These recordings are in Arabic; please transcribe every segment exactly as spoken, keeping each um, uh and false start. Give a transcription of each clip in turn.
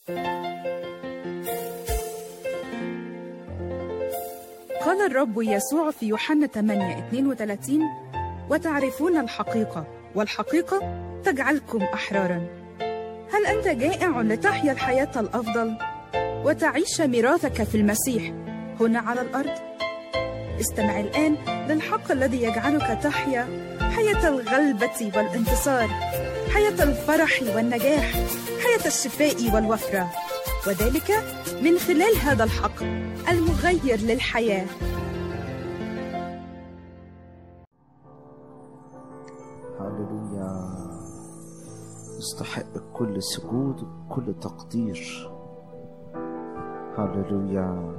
قال الرب يسوع في يوحنا ثمانية اثنين وثلاثين: وتعرفون الحقيقة والحقيقة تجعلكم أحرارا. هل أنت جائع لتحيا الحياة الأفضل وتعيش ميراثك في المسيح هنا على الأرض؟ استمع الآن للحق الذي يجعلك تحيا حياة الغلبة والانتصار، حياة الفرح والنجاح، حياة الشفاء والوفرة، وذلك من خلال هذا الحق المغير للحياة. هاللويا. يستحق كل سجود وكل تقدير. هاللويا.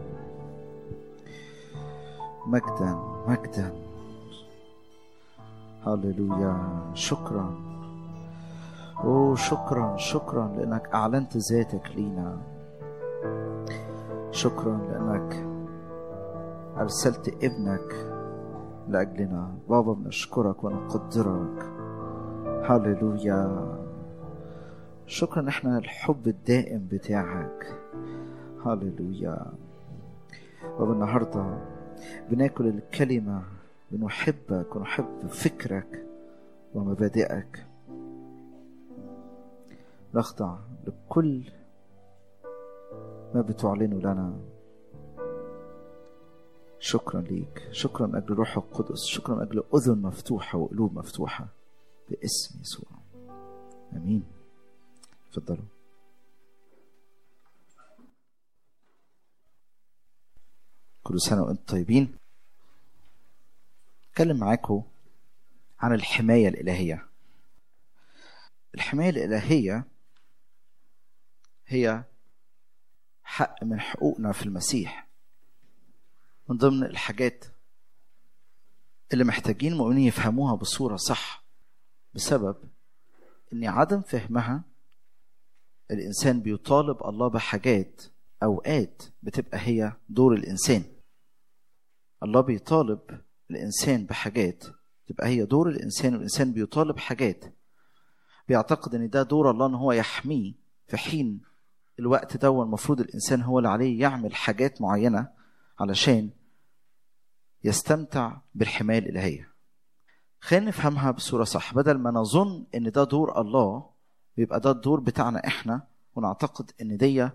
مجدا مجدا. هاللويا. شكرا. أوه شكرا شكرا لأنك أعلنت ذاتك لينا. شكرا لأنك أرسلت ابنك لأجلنا. بابا بنشكرك ونقدرك. هاللويا. شكرا احنا الحب الدائم بتاعك. هاللويا. بابا النهارده بناكل الكلمة، بنحبك ونحب فكرك ومبادئك. نخضع لكل ما بتعلنه لنا. شكرا ليك. شكرا من أجل روح القدس. شكرا من أجل أذن مفتوحة وقلوب مفتوحة باسم يسوع. أمين. تفضلوا. كل سنة وأنتم طيبين. أتكلم معاكم عن الحماية الإلهية. الحماية الإلهية هي حق من حقوقنا في المسيح. من ضمن الحاجات اللي محتاجين المؤمنين يفهموها بصورة صح، بسبب إن عدم فهمها الإنسان بيطالب الله بحاجات أوقات بتبقى هي دور الإنسان. الله بيطالب الإنسان بحاجات تبقى هي دور الإنسان، والإنسان بيطالب حاجات بيعتقد إن ده دور الله إن هو يحميه، في حين الوقت ده المفروض الإنسان هو اللي عليه يعمل حاجات معينة علشان يستمتع بالحماية الإلهية. خلينا نفهمها بصورة صح، بدل ما نظن إن ده دور الله بيبقى ده الدور بتاعنا إحنا، ونعتقد إن دي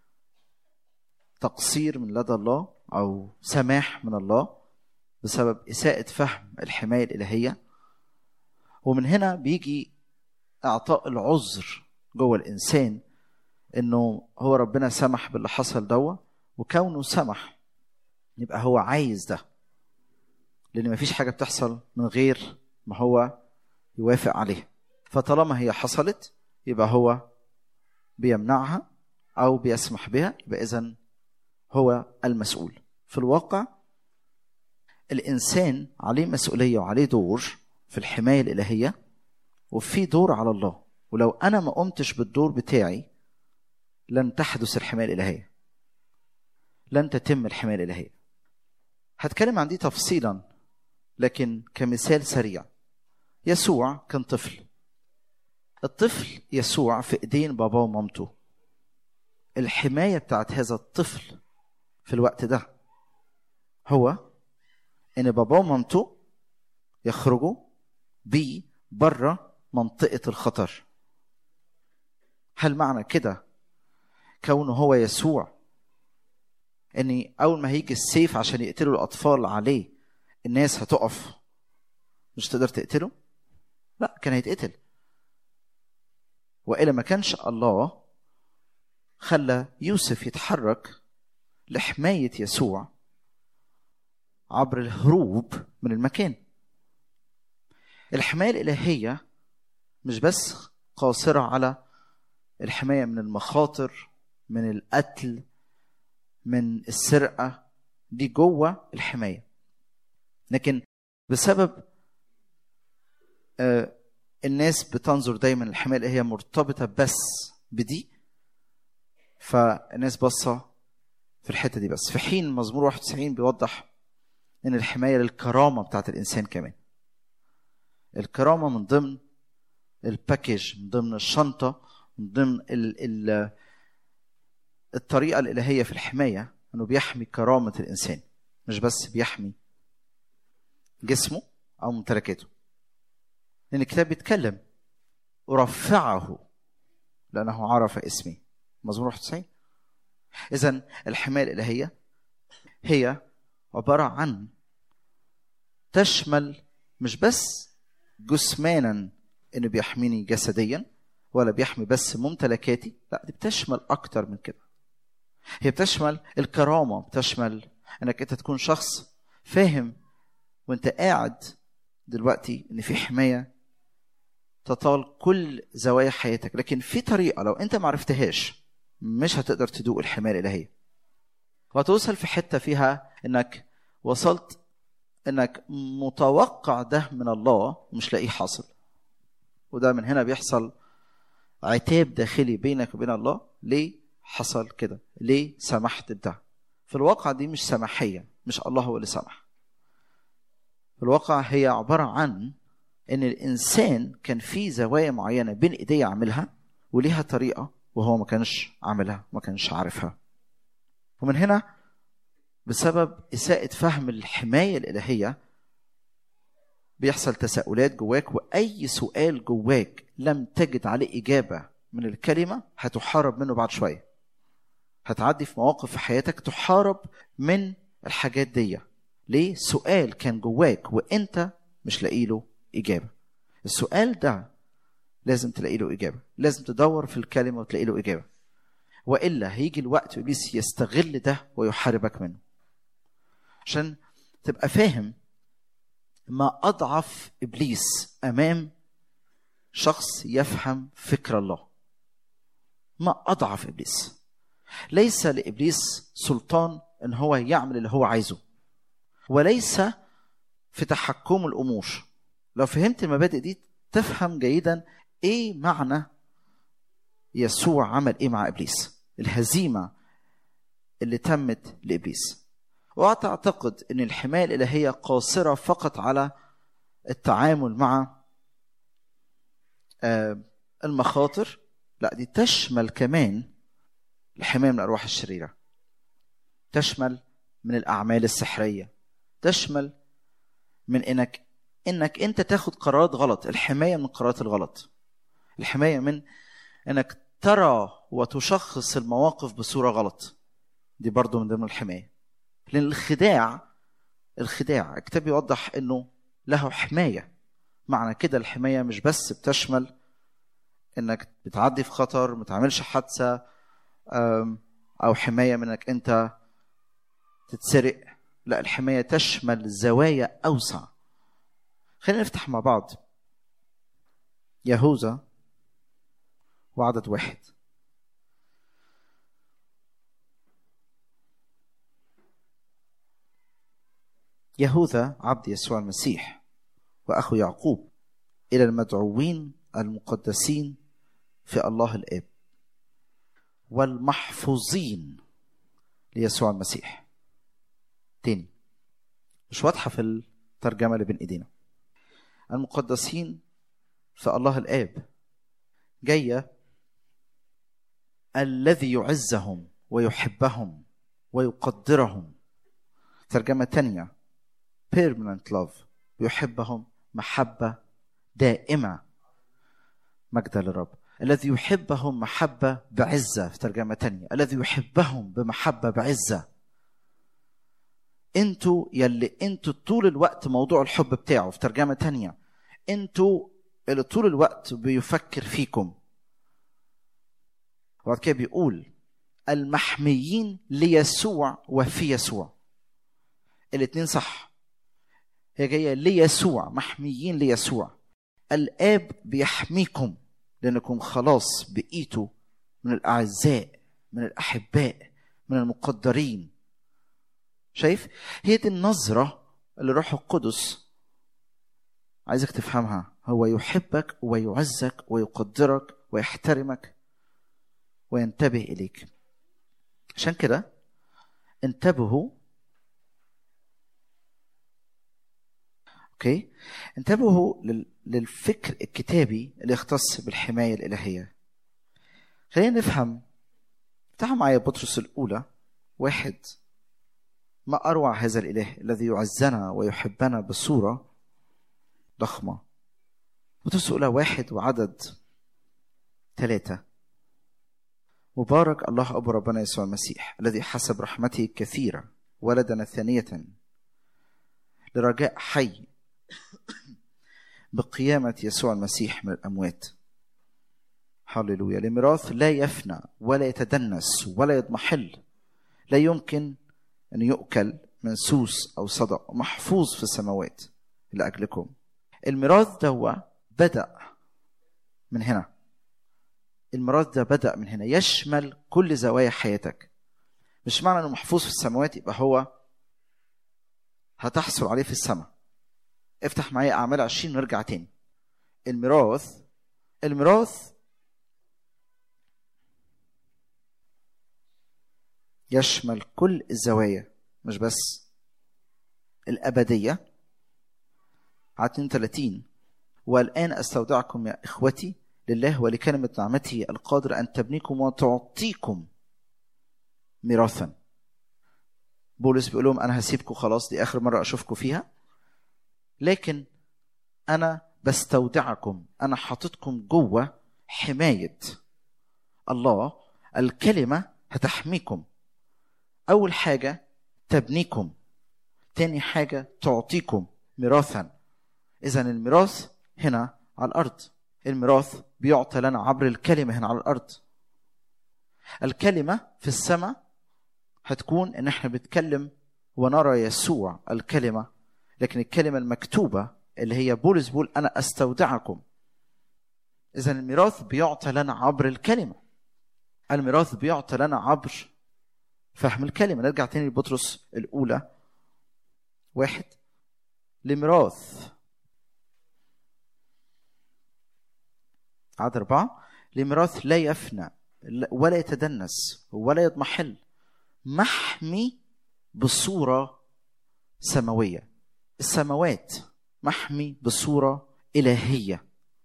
تقصير من لدى الله أو سماح من الله بسبب إساءة فهم الحماية الإلهية. ومن هنا بيجي إعطاء العذر جوه الإنسان إنه هو ربنا سمح باللي حصل دوا، وكونه سمح يبقى هو عايز ده، لأن مفيش حاجة بتحصل من غير ما هو يوافق عليها. فطالما هي حصلت يبقى هو بيمنعها أو بيسمح بها، يبقى إذن هو المسؤول. في الواقع الإنسان عليه مسؤولية وعليه دور في الحماية الإلهية، وفي دور على الله. ولو أنا ما قمتش بالدور بتاعي لن تحدث الحماية الإلهية، لن تتم الحماية الإلهية. هتكلم عن دي تفصيلا، لكن كمثال سريع، يسوع كان طفل. الطفل يسوع في ايدين باباه ومامته. الحماية بتاعت هذا الطفل في الوقت ده هو ان باباه ومامته يخرجوا بيه بره منطقة الخطر. هل معنى كده كونه هو يسوع ان اول ما هيجي السيف عشان يقتلوا الاطفال عليه الناس هتقف مش تقدر تقتله؟ لا، كان هيتقتل. وإلا ما كانش الله خلى يوسف يتحرك لحماية يسوع عبر الهروب من المكان. الحماية الإلهية مش بس قاصرة على الحماية من المخاطر، من القتل، من السرقة، دي جوه الحماية. لكن بسبب آه الناس بتنظر دايما الحماية اللي هي مرتبطة بس بدي، فالناس بصة في الحتة دي بس، في حين مزمور واحد وتسعين بيوضح ان الحماية للكرامة بتاعت الإنسان كمان. الكرامة من ضمن الباكيج، من ضمن الشنطة، من ضمن ال ال الطريقة الإلهية في الحماية أنه بيحمي كرامة الإنسان، مش بس بيحمي جسمه أو ممتلكاته. لأن الكتاب بيتكلم أرفعه لأنه عرف اسمي، مزمور واحد وتسعين. إذن الحماية الإلهية هي عبارة عن تشمل مش بس جسمانا إنه بيحميني جسديا، ولا بيحمي بس ممتلكاتي، لا دي بتشمل أكتر من كده. هي بتشمل الكرامة، بتشمل إنك أنت تكون شخص فاهم وأنت قاعد دلوقتي إن في حماية تطال كل زوايا حياتك. لكن في طريقة لو أنت معرفتهاش مش هتقدر تدوق الحماية الإلهية، وتوصل في حتة فيها إنك وصلت إنك متوقع ده من الله ومش لاقيه حاصل. وده من هنا بيحصل عتاب داخلي بينك وبين الله. ليه حصل كده؟ ليه سمحت بده؟ في الواقع دي مش سماحية، مش الله هو اللي سمح. في الواقع هي عبارة عن إن الإنسان كان في زوايا معينة بين إيديه عملها وليها طريقة وهو ما كانش عملها، ما كانش عارفها. ومن هنا بسبب إساءة فهم الحماية الإلهية بيحصل تساؤلات جواك، وأي سؤال جواك لم تجد عليه إجابة من الكلمة هتحارب منه بعد شوية. هتعدي في مواقف في حياتك تحارب من الحاجات دي. ليه؟ سؤال كان جواك وإنت مش لاقي له إجابة. السؤال ده لازم تلاقي له إجابة، لازم تدور في الكلمة وتلاقي له إجابة، وإلا هيجي الوقت إبليس يستغل ده ويحاربك منه. عشان تبقى فاهم ما أضعف إبليس أمام شخص يفهم فكر الله. ما أضعف إبليس. ليس لإبليس سلطان إن هو يعمل اللي هو عايزه، وليس في تحكم الأمور. لو فهمت المبادئ دي تفهم جيدا إيه معنى يسوع عمل إيه مع إبليس، الهزيمة اللي تمت لإبليس. وأعتقد أن الحماية الإلهية قاصرة فقط على التعامل مع المخاطر، لا دي تشمل كمان الحماية من الأرواح الشريرة، تشمل من الأعمال السحرية، تشمل من إنك إنك أنت تاخد قرارات غلط. الحماية من قرارات الغلط، الحماية من إنك ترى وتشخص المواقف بصورة غلط، دي برضو من ضمن الحماية. لأن الخداع الخداع الكتاب يوضح إنه له حماية. معنى كده الحماية مش بس بتشمل إنك بتعدي في خطر، ما تعملش حادثة، أو حماية من إنك أنت تتسرق. لا، الحماية تشمل زوايا أوسع. خلينا نفتح مع بعض يهوذا وعدد واحد. يهوذا عبد يسوع المسيح وأخو يعقوب، إلى المدعوين المقدسين في الله الآب والمحفوظين ليسوع المسيح. تاني، مش واضحة في الترجمة اللي بين إيدينا. المقدسين في الله الآب جاية الذي يعزهم ويحبهم ويقدرهم. ترجمة تانية permanent love، يحبهم محبة دائمة، مجد للرب. الذي يحبهم محبة بعزة. في ترجمة تانية الذي يحبهم بمحبة بعزة. انتوا يلي انتوا طول الوقت موضوع الحب بتاعه. في ترجمة تانية انتوا اللي طول الوقت بيفكر فيكم. وبعد كده بيقول المحميين ليسوع وفي يسوع. الاتنين صح، هي جاية ليسوع، محميين ليسوع. الآب بيحميكم لأنكم خلاص بقيتوا من الأعزاء، من الأحباء، من المقدرين. شايف؟ هي دي النظرة اللي روح القدس عايزك تفهمها. هو يحبك ويعزك ويقدرك ويحترمك وينتبه إليك. عشان كده انتبهوا اوكي انتبهوا للفكر الكتابي اللي يختص بالحماية الإلهية. خلينا نفهم افتحوا معايا بطرس الأولى واحد. ما أروع هذا الإله الذي يعزنا ويحبنا بصورة ضخمة. بطرس الأولى واحد وعدد ثلاثة. مبارك الله أبو ربنا يسوع المسيح الذي حسب رحمته الكثيرة ولدنا ثانية لرجاء حي بقيامة يسوع المسيح من الأموات. هللويا. لميراث لا يفنى ولا يتدنس ولا يضمحل، لا يمكن أن يؤكل من سوس أو صدأ، محفوظ في السماوات لأجلكم. الميراث ده بدأ من هنا. الميراث ده بدأ من هنا، يشمل كل زوايا حياتك. مش معنى أنه محفوظ في السماوات يبقى هو هتحصل عليه في السماء. افتح معايا أعمال عشرين ونرجع تاني. الميراث الميراث يشمل كل الزوايا، مش بس الأبدية. عدد اثنين وثلاثين. والآن أستودعكم يا إخوتي لله ولكلمة نعمته القادر أن تبنيكم وتعطيكم ميراثا. بولس بيقول لهم أنا هسيبكم خلاص، دي آخر مرة أشوفكم فيها، لكن أنا بستودعكم، أنا حاطتكم جوه حماية الله. الكلمة هتحميكم. أول حاجة تبنيكم، تاني حاجة تعطيكم ميراثا. إذن الميراث هنا على الأرض. الميراث بيعطى لنا عبر الكلمة هنا على الأرض. الكلمة في السماء هتكون إن احنا بنتكلم ونرى يسوع الكلمة، لكن الكلمة المكتوبة اللي هي بولس بيقول أنا أستودعكم. إذن الميراث بيعطى لنا عبر الكلمة. الميراث بيعطى لنا عبر فهم الكلمة. نرجع تاني لبطرس الأولى واحد. لميراث عدد أربعة. لميراث لا يفنى ولا يتدنس ولا يضمحل، محمي بصورة سماوية. السماوات محمي بصورة إلهية.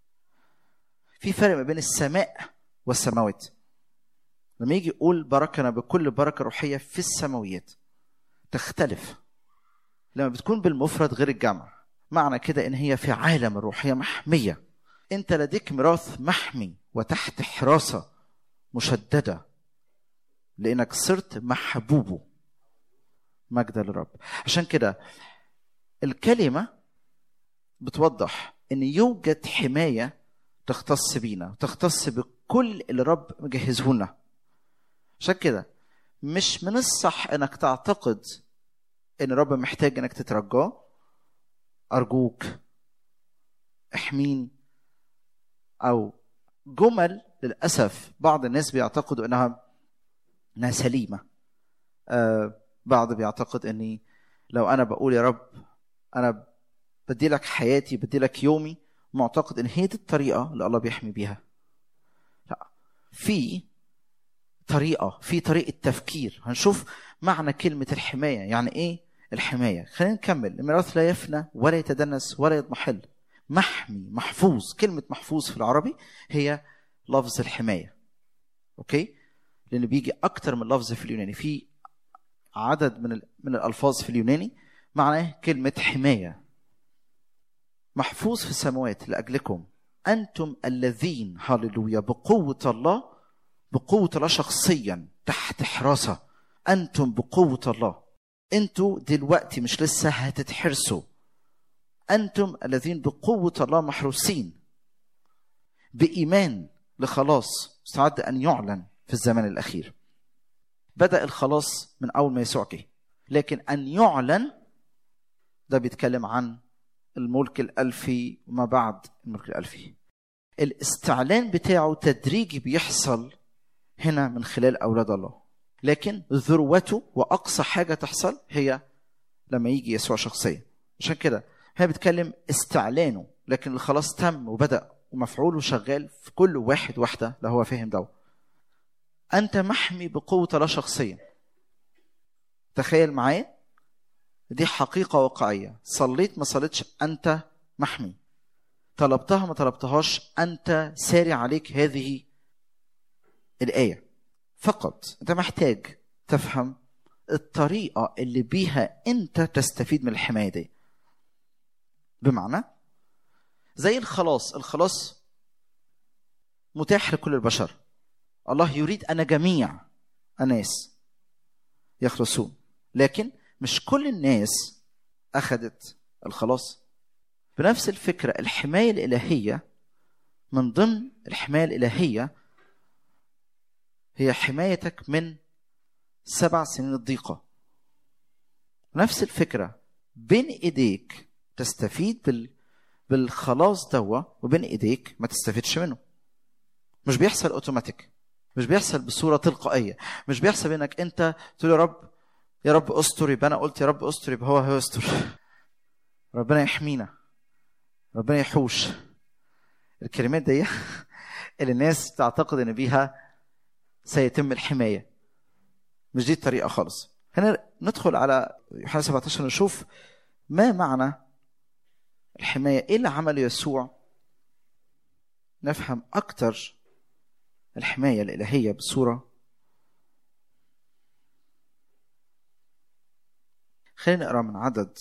في فرق ما بين السماء والسماوات. لما يجي يقول باركنا بكل بركة روحية في السماويات تختلف لما بتكون بالمفرد غير الجمع. معنى كده إن هي في عالم الروحية محمية. أنت لديك ميراث محمي وتحت حراسة مشددة لأنك صرت محبوبه. مجد للرب. عشان كده الكلمة بتوضح أن يوجد حماية تختص بينا، تختص بكل اللي رب مجهزه لنا. عشان كده مش من الصح أنك تعتقد أن رب محتاج أنك تترجاه. أرجوك احميني، أو جمل للأسف بعض الناس بيعتقدوا أنها أنها سليمة. آه بعض بيعتقد أني لو أنا بقول يا رب أنا بدي لك حياتي، بدي لك يومي، معتقد أن هي دي الطريقة اللي الله بيحمي بيها. لا، في طريقة، في طريقة تفكير. هنشوف معنى كلمة الحماية يعني إيه الحماية. خلينا نكمل. الميراث لا يفنى ولا يتدنس ولا يضمحل، محمي، محفوظ. كلمة محفوظ في العربي هي لفظ الحماية. أوكي؟ لأن بيجي أكتر من لفظ في اليوناني. في عدد من من الألفاظ في اليوناني معناه كلمة حماية. محفوظ في السماوات لأجلكم أنتم الذين هللويا بقوة الله، بقوة الله شخصيا تحت حراسة. أنتم بقوة الله. أنتم دلوقتي مش لسه هتتحرسوا. أنتم الذين بقوة الله محروسين بإيمان لخلاص مستعد أن يعلن في الزمن الأخير. بدأ الخلاص من أول ما يسوع جه، لكن أن يعلن ده بيتكلم عن الملك الألفي وما بعد الملك الألفي. الاستعلان بتاعه تدريجي بيحصل هنا من خلال أولاد الله، لكن ذروته وأقصى حاجة تحصل هي لما يجي يسوع شخصيا. عشان كده هي بتكلم استعلانه، لكن الخلاص تم وبدأ ومفعوله شغال في كل واحد واحدة لو هو فاهم ده. أنت محمي بقوة الله شخصيا. تخيل معايا، دي حقيقة واقعية. صليت ما صليتش أنت محمي، طلبتها ما طلبتهاش أنت سارع عليك هذه الآية. فقط، انت محتاج تفهم الطريقة اللي بيها انت تستفيد من الحماية دي. بمعنى زي الخلاص، الخلاص متاح لكل البشر. الله يريد أن جميع الناس يخلصون، لكن مش كل الناس أخذت الخلاص. بنفس الفكرة الحماية الإلهية، من ضمن الحماية الإلهية هي حمايتك من سبع سنين الضيقة. نفس الفكرة، بين إيديك تستفيد بال... بالخلاص دوا، وبين إيديك ما تستفيدش منه. مش بيحصل أوتوماتيك، مش بيحصل بصورة تلقائية، مش بيحصل انك انت تقول يا رب يا رب استر، يبقى انا قلت يا رب استر يبقى هو هو استر. ربنا يحمينا، ربنا يحوش. الكلمات دي اللي الناس تعتقد ان بيها سيتم الحماية، مش دي الطريقة خالص. هنا ندخل على يوحنا سبعة عشر نشوف ما معنى الحماية، ايه اللي عمله يسوع، نفهم اكتر الحماية الإلهية بصورة. خلينا نقرأ من عدد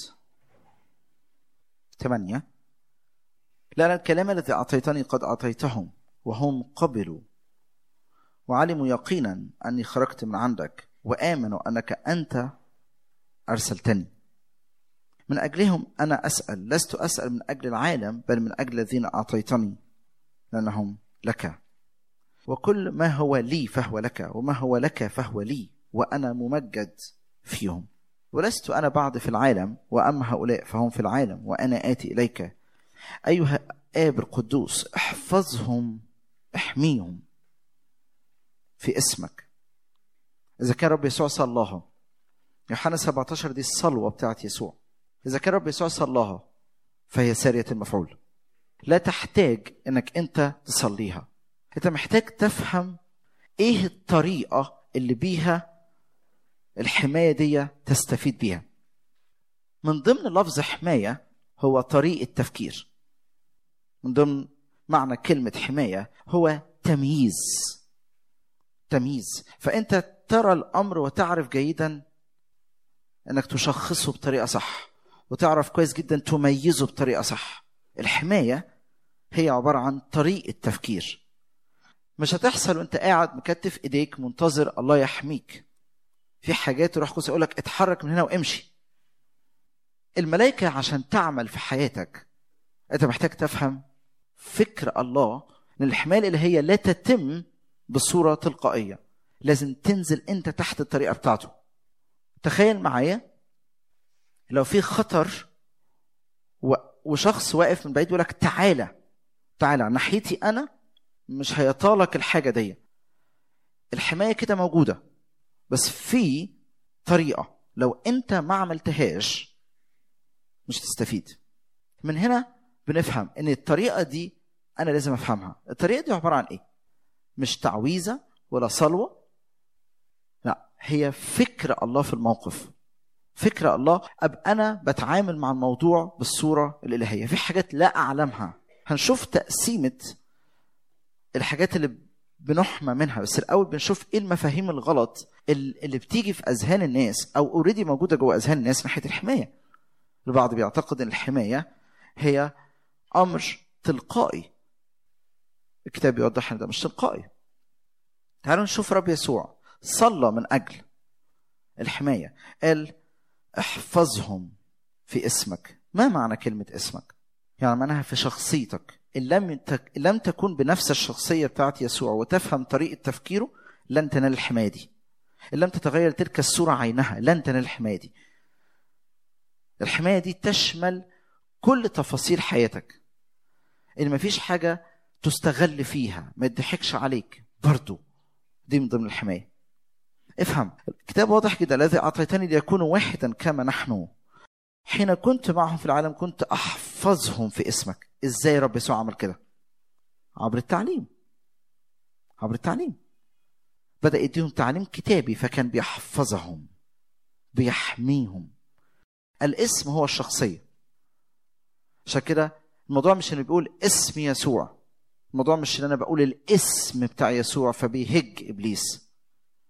ثمانية. لأن الكلام الذي أعطيتني قد أعطيتهم وهم قبلوا وعلموا يقينا أني خرجت من عندك وآمنوا أنك أنت أرسلتني. من أجلهم أنا أسأل، لست أسأل من أجل العالم بل من أجل الذين أعطيتني لأنهم لك، وكل ما هو لي فهو لك، وما هو لك فهو لي، وأنا ممجد فيهم. ولست أنا بعد في العالم، وأما هؤلاء فهم في العالم وأنا آتي إليك. أيها آب القدوس احفظهم احميهم في اسمك. إذا كان رب يسوع صلاها، يوحنا سبعة عشر دي الصلوة بتاعت يسوع، إذا كان رب يسوع صلاها فهي سارية المفعول، لا تحتاج إنك أنت تصليها. أنت محتاج تفهم إيه الطريقة اللي بيها الحماية دي تستفيد بيها. من ضمن لفظ حماية هو طريقة تفكير. من ضمن معنى كلمة حماية هو تمييز. تمييز، فأنت ترى الأمر وتعرف جيدا أنك تشخصه بطريقة صح، وتعرف كويس جدا تميزه بطريقة صح. الحماية هي عبارة عن طريقة تفكير. مش هتحصل وانت قاعد مكتف ايديك منتظر الله يحميك. في حاجات روح القدس يقولك اتحرك من هنا وامشي. الملائكة عشان تعمل في حياتك انت محتاج تفهم فكر الله، ان الحماية الإلهية لا تتم بصورة تلقائية، لازم تنزل انت تحت الطريقة بتاعته. تخيل معايا لو في خطر وشخص واقف من بعيد يقولك تعالى تعالى ناحيتي انا، مش هيطالك الحاجة دي. الحماية كده موجودة، بس في طريقة لو انت ما عملتهاش مش تستفيد. من هنا بنفهم ان الطريقة دي انا لازم افهمها. الطريقة دي عبارة عن ايه؟ مش تعويذة ولا صلوة، لا، هي فكر الله في الموقف. فكر الله ابقى انا بتعامل مع الموضوع بالصورة الإلهية. في حاجات لا اعلمها، هنشوف تقسيمة الحاجات اللي بنحمى منها، بس الأول بنشوف إيه المفاهيم الغلط اللي بتيجي في أذهان الناس أو أوريدي موجودة جوه أذهان الناس ناحية الحماية. البعض بيعتقد أن الحماية هي أمر تلقائي. الكتاب يوضح أن ده مش تلقائي. تعالوا نشوف رب يسوع صلى من أجل الحماية، قال احفظهم في اسمك. ما معنى كلمة اسمك؟ يعني معناها في شخصيتك. إن لم لم تكن بنفس الشخصية بتاعت يسوع وتفهم طريقة تفكيره لن تنال الحماية دي. إن لم تتغير تلك الصورة عينها لن تنال الحماية دي. الحماية دي تشمل كل تفاصيل حياتك، إن ما فيش حاجة تستغل فيها، ما يضحكش عليك، برضو دي من ضمن الحماية. افهم الكتاب واضح كده، الذي أعطيتني ليكونوا واحدا كما نحن حين كنت معهم في العالم كنت أحفظهم في اسمك. إزاي رب يسوع عمل كده؟ عبر التعليم. عبر التعليم بدأ يديهم تعليم كتابي، فكان بيحفظهم بيحميهم. الاسم هو الشخصية. عشان كده الموضوع مش انه بيقول اسم يسوع، الموضوع مش ان انا بقول الاسم بتاع يسوع فبيهج ابليس.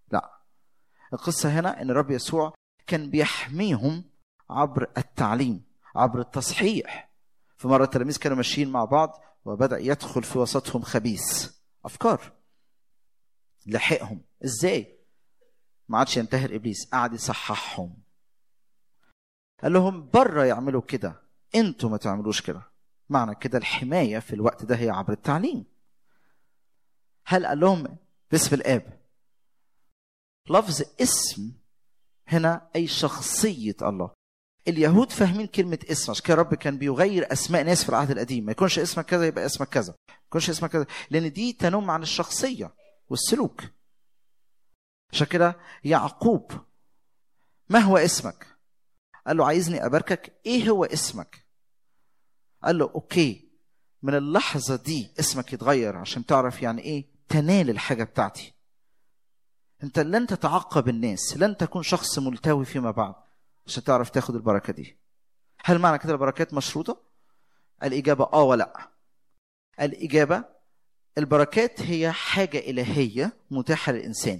القصة هنا ان الرب يسوع كان بيحميهم عبر التعليم، عبر التصحيح. في مرة التلاميذ كانوا ماشيين مع بعض وبدأ يدخل في وسطهم خبيث أفكار، لحقهم ازاي؟ ما عادش ينتهر إبليس، قعد يصححهم، قال لهم بره يعملوا كده، انتوا ما تعملوش كده. معنى كده الحماية في الوقت ده هي عبر التعليم. هل قال لهم باسم الآب؟ لفظ اسم هنا أي شخصية الله. اليهود فاهمين كلمة اسم، عشان كده رب كان بيغير أسماء ناس في العهد القديم، ما يكونش اسمك كذا يبقى اسمك كذا، ما يكونش اسمك كذا، لأن دي تنم عن الشخصية والسلوك. عشان كده يعقوب ما هو اسمك؟ قال له عايزني أباركك، إيه هو اسمك؟ قال له أوكي، من اللحظة دي اسمك يتغير عشان تعرف يعني إيه تنال الحاجة بتاعتي. أنت لن تتعقب الناس، لن تكون شخص ملتوي فيما بعد عشان تعرف تاخد البركة دي. هل معنى كده البركات مشروطة؟ الإجابة آه ولا. الإجابة البركات هي حاجة إلهية متاحة للإنسان،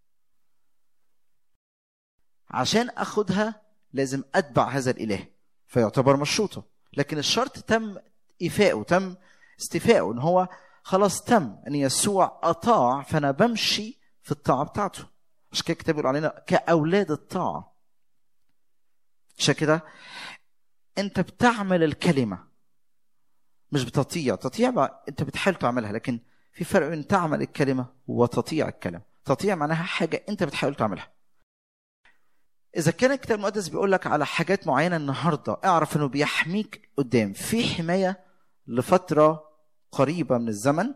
عشان أخدها لازم أتبع هذا الإله فيعتبر مشروطة. لكن الشرط تم إيفاؤه، تم استيفاؤه، إن هو خلاص تم أن يسوع أطاع، فأنا بمشي في الطاعة بتاعته. عشان كده الكتاب يقول علينا كأولاد الطاعة. عشان كده أنت بتعمل الكلمة مش بتطيع. تطيع بقى أنت بتحاول تعملها، لكن في فرق بين تعمل الكلمة وتطيع الكلمة. تطيع معناها حاجة أنت بتحاول تعملها. إذا كان الكتاب المقدس بيقول لك على حاجات معينة النهاردة، اعرف إنه بيحميك قدام. في حماية لفترة قريبة من الزمن،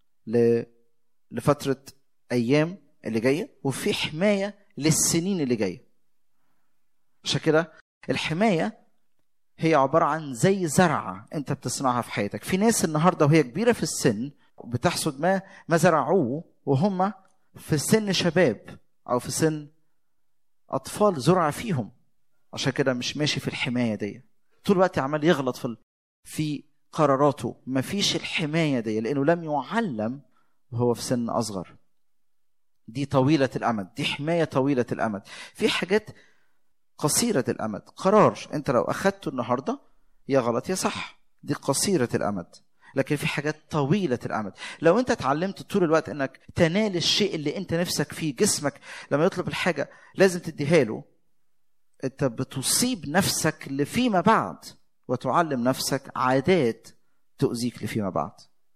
لفترة أيام اللي جاية، وفي حماية للسنين اللي جاية. عشان كده الحماية هي عبارة عن زي زرعة أنت بتصنعها في حياتك. في ناس النهاردة وهي كبيرة في السن بتحصد ما ما زرعوه وهم في سن شباب أو في سن أطفال زرع فيهم. عشان كده مش ماشي في الحماية دي، طول الوقت عمال يغلط في في قراراته. ما فيش الحماية دي لأنه لم يعلم وهو في سن أصغر. دي طويلة الأمد، دي حماية طويلة الأمد. في حاجات قصيرة الأمد، قرار أنت لو أخدته النهاردة يا غلط يا صح، دي قصيرة الأمد. لكن في حاجات طويلة الأمد. لو أنت اتعلمت طول الوقت أنك تنال الشيء اللي أنت نفسك فيه، جسمك لما يطلب الحاجة لازم تديها له، أنت بتصيب نفسك لفيما بعد وتعلم نفسك عادات تؤذيك لفيما بعد.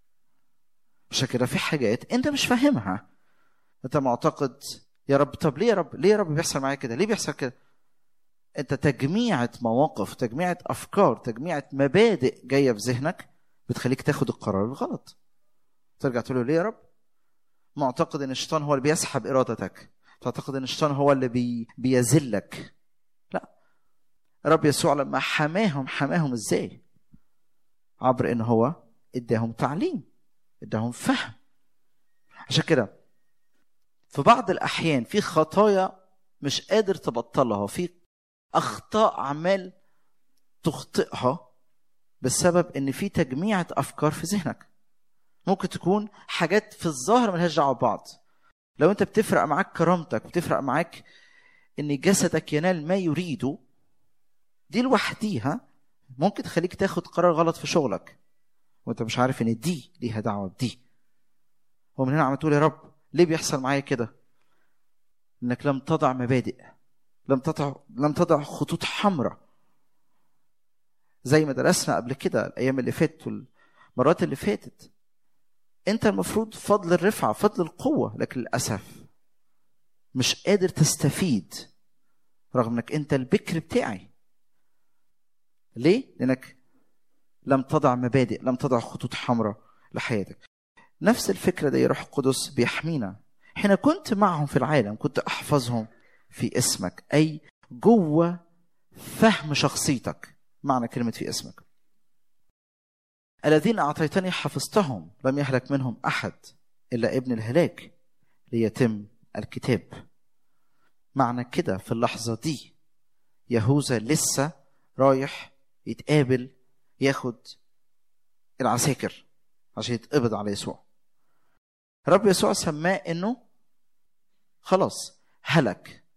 عشان كده في حاجات أنت مش فاهمها، أنت معتقد يا رب طب ليه يا رب ليه يا رب بيحصل معايا كده، ليه بيحصل كده. أنت تجميعة مواقف، تجميعة أفكار، تجميعة مبادئ جاية في ذهنك بتخليك تاخد القرار الغلط. ترجع تقول له ليه يا رب؟ معتقد ان الشيطان هو اللي بيسحب ارادتك، تعتقد ان الشيطان هو اللي بي بيذلك. لا، رب يسوع لما حماهم حماهم ازاي؟ عبر ان هو اداهم تعليم، اداهم فهم. عشان كده في بعض الاحيان في خطايا مش قادر تبطلها، في اخطاء عمال تخطئها بسبب ان في تجميعة افكار في ذهنك. ممكن تكون حاجات في الظاهر ملهاش دعوه ببعض. لو انت بتفرق معاك كرامتك، بتفرق معاك ان جسدك ينال ما يريده، دي لوحديها ممكن تخليك تاخد قرار غلط في شغلك وانت مش عارف ان دي ليها دعوه بدي. ومن هنا عم تقول يا رب ليه بيحصل معايا كده؟ انك لم تضع مبادئ، لم تضع لم تضع خطوط حمراء زي ما درسنا قبل كده الايام اللي فاتت والمرات اللي فاتت. انت المفروض فضل الرفعه، فضل القوه، لكن للاسف مش قادر تستفيد رغم انك انت البكر بتاعي. ليه؟ لانك لم تضع مبادئ، لم تضع خطوط حمراء لحياتك. نفس الفكره دي روح القدس بيحمينا. حين كنت معهم في العالم كنت احفظهم في اسمك، اي جوه فهم شخصيتك. معنى كلمه في اسمك، الذين أعطيتني حفظتهم لم يهلك منهم أحد إلا ابن الهلاك ليتم الكتاب. معنى كده في اللحظة دي يهوذا لسه رايح يتقابل ياخد العساكر عشان يتقبض على يسوع. رب يسوع سماه إنه خلاص هلك،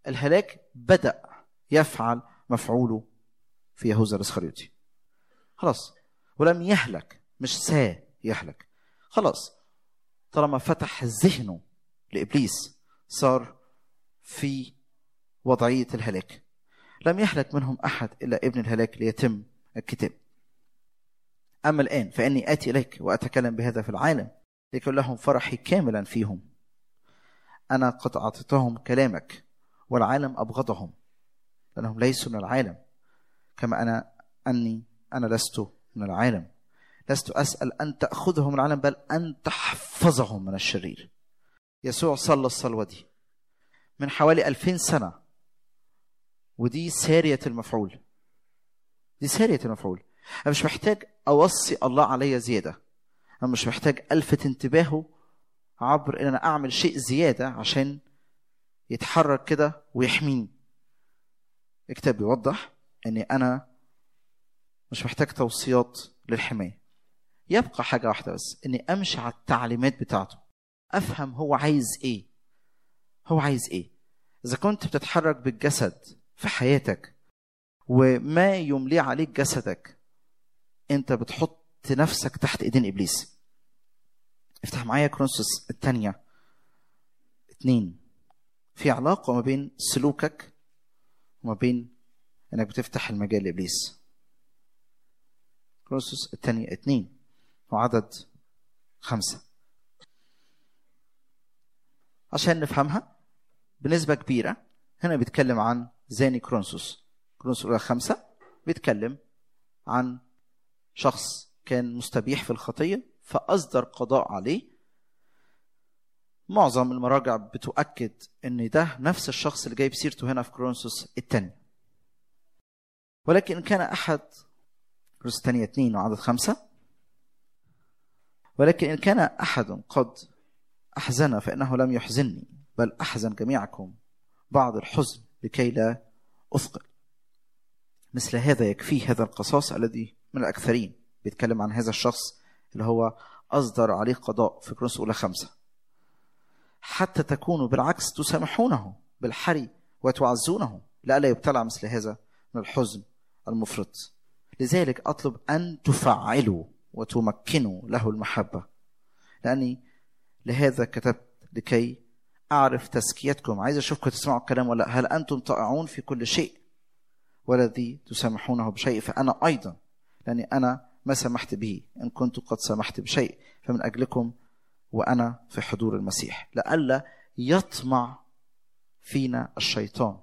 الهلاك بدأ يفعل مفعوله في يهوذا الإسخريوطي. خلاص، ولم يهلك، مش سا يهلك، خلاص طالما فتح ذهنه لإبليس صار في وضعية الهلاك. لم يهلك منهم أحد إلا ابن الهلاك ليتم الكتاب. أما الآن فإني آتي إليك وأتكلم بهذا في العالم ليكن لهم فرحي كاملا فيهم. أنا قد أعطيتهم كلامك والعالم أبغضهم لأنهم ليسوا من العالم كما أنا أني أنا لست من العالم. لست أسأل أن تأخذهم من العالم بل أن تحفظهم من الشرير. يسوع صلى الصلوة دي من حوالي ألفين سنة، ودي سارية المفعول. دي سارية المفعول. أنا مش محتاج أوصي الله عليا زيادة، أنا مش محتاج ألفت انتباهه عبر إن أنا أعمل شيء زيادة عشان يتحرك كده ويحميني. الكتاب بيوضح إني أنا مش محتاج توصيات للحماية. يبقى حاجة واحدة بس، إني أمشي على التعليمات بتاعته، أفهم هو عايز إيه. هو عايز إيه؟ إذا كنت بتتحرك بالجسد في حياتك وما يملي عليك جسدك، أنت بتحط نفسك تحت إيدين إبليس. افتح معايا كورنثوس الثانية اتنين. في علاقة ما بين سلوكك وما بين إنك بتفتح المجال لإبليس. كورنثوس الثانية اتنين وعدد خمسة عشان نفهمها بنسبة كبيرة. هنا بيتكلم عن زاني كورنثوس. كورنثوس الأولى خمسة بيتكلم عن شخص كان مستبيح في الخطية فأصدر قضاء عليه. معظم المراجع بتؤكد ان ده نفس الشخص اللي جايب سيرته هنا في كورنثوس الثاني. ولكن إن كان أحد كورنثوس الثانية اثنين وعدد خمسة، ولكن إن كان أحد قد أحزن فإنه لم يحزنني بل أحزن جميعكم بعض الحزن لكي لا أثقل. مثل هذا يكفيه هذا القصاص الذي من الأكثرين. بيتكلم عن هذا الشخص اللي هو أصدر عليه قضاء في كورنثوس الأولى خمسة. حتى تكونوا بالعكس تسامحونه بالحري وتعزونه لئلا يبتلع مثل هذا من الحزن المفرط. لذلك أطلب أن تفعلوا وتمكنوا له المحبة، لأني لهذا كتبت لكي أعرف تزكيتكم. عايز أشوفكم تسمعوا الكلام ولا هل أنتم طائعون في كل شيء والذي تسامحونه بشيء فأنا أيضا، لأني أنا ما سمحت به إن كنت قد سمحت بشيء فمن أجلكم وأنا في حضور المسيح، لئلا يطمع فينا الشيطان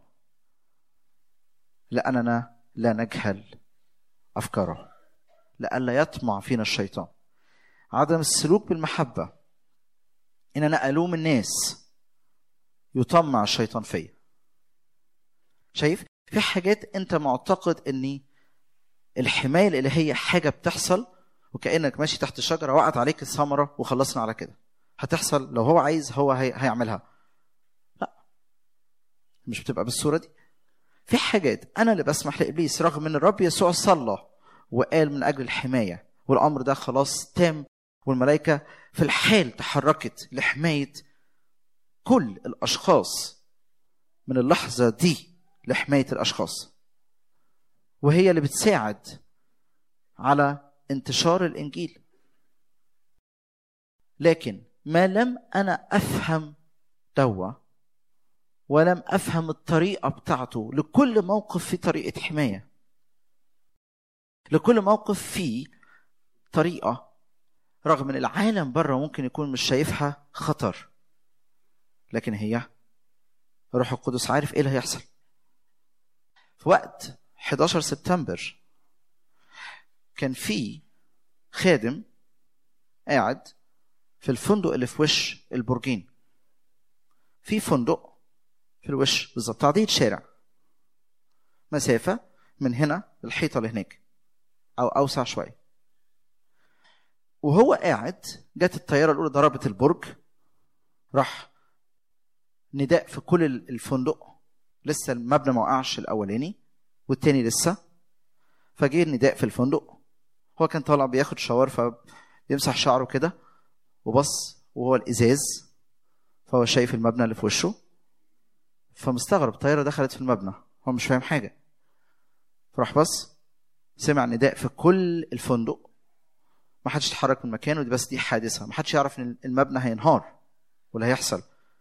لأننا لا نجهل أفكاره. لئلا يطمع فينا الشيطان. عدم السلوك بالمحبة إن أنا ألوم الناس يطمع الشيطان فيا. شايف في حاجات أنت معتقد أني الحماية الإلهية حاجة بتحصل وكأنك ماشي تحت الشجرة وقعت عليك الثمرة وخلصنا على كده. هتحصل لو هو عايز هو هي... هيعملها. لا، مش بتبقى بالصورة دي. في حاجات أنا اللي بسمح لإبليس رغم أن الرب يسوع صلى وقال من أجل الحماية والأمر ده خلاص تام، والملائكة في الحال تحركت لحماية كل الأشخاص من اللحظة دي، لحماية الأشخاص، وهي اللي بتساعد على انتشار الإنجيل. لكن ما لم أنا أفهم دوا ولم أفهم الطريقة بتاعته لكل موقف في طريقة حماية، لكل موقف في طريقة رغم أن العالم بره ممكن يكون مش شايفها خطر، لكن هي روح القدس عارف إيه اللي هيحصل. في وقت حداشر سبتمبر كان في خادم قاعد في الفندق اللي في وش البرجين. في فندق في الوش بالظبط، تعديل شارع مسافة من هنا للحيطة اللي هناك أو أوسع شوية. وهو قاعد جت الطيارة الأولى ضربت البرج، راح نداء في كل الفندق، لسه المبنى ما وقعش الأولاني والتاني لسه، فجيه النداء في الفندق. هو كان طالع بياخد شاور فبيمسح شعره كده وبص وهو الإزاز، فهو شايف المبنى اللي في وشه، فمستغرب، طيارة دخلت في المبنى، هو مش فاهم حاجة. فراح بص، سمع نداء في كل الفندق، ما حدش اتحرك من مكانه، دي بس دي حادثة، ما حدش يعرف ان المبنى هينهار ولا هيحصل،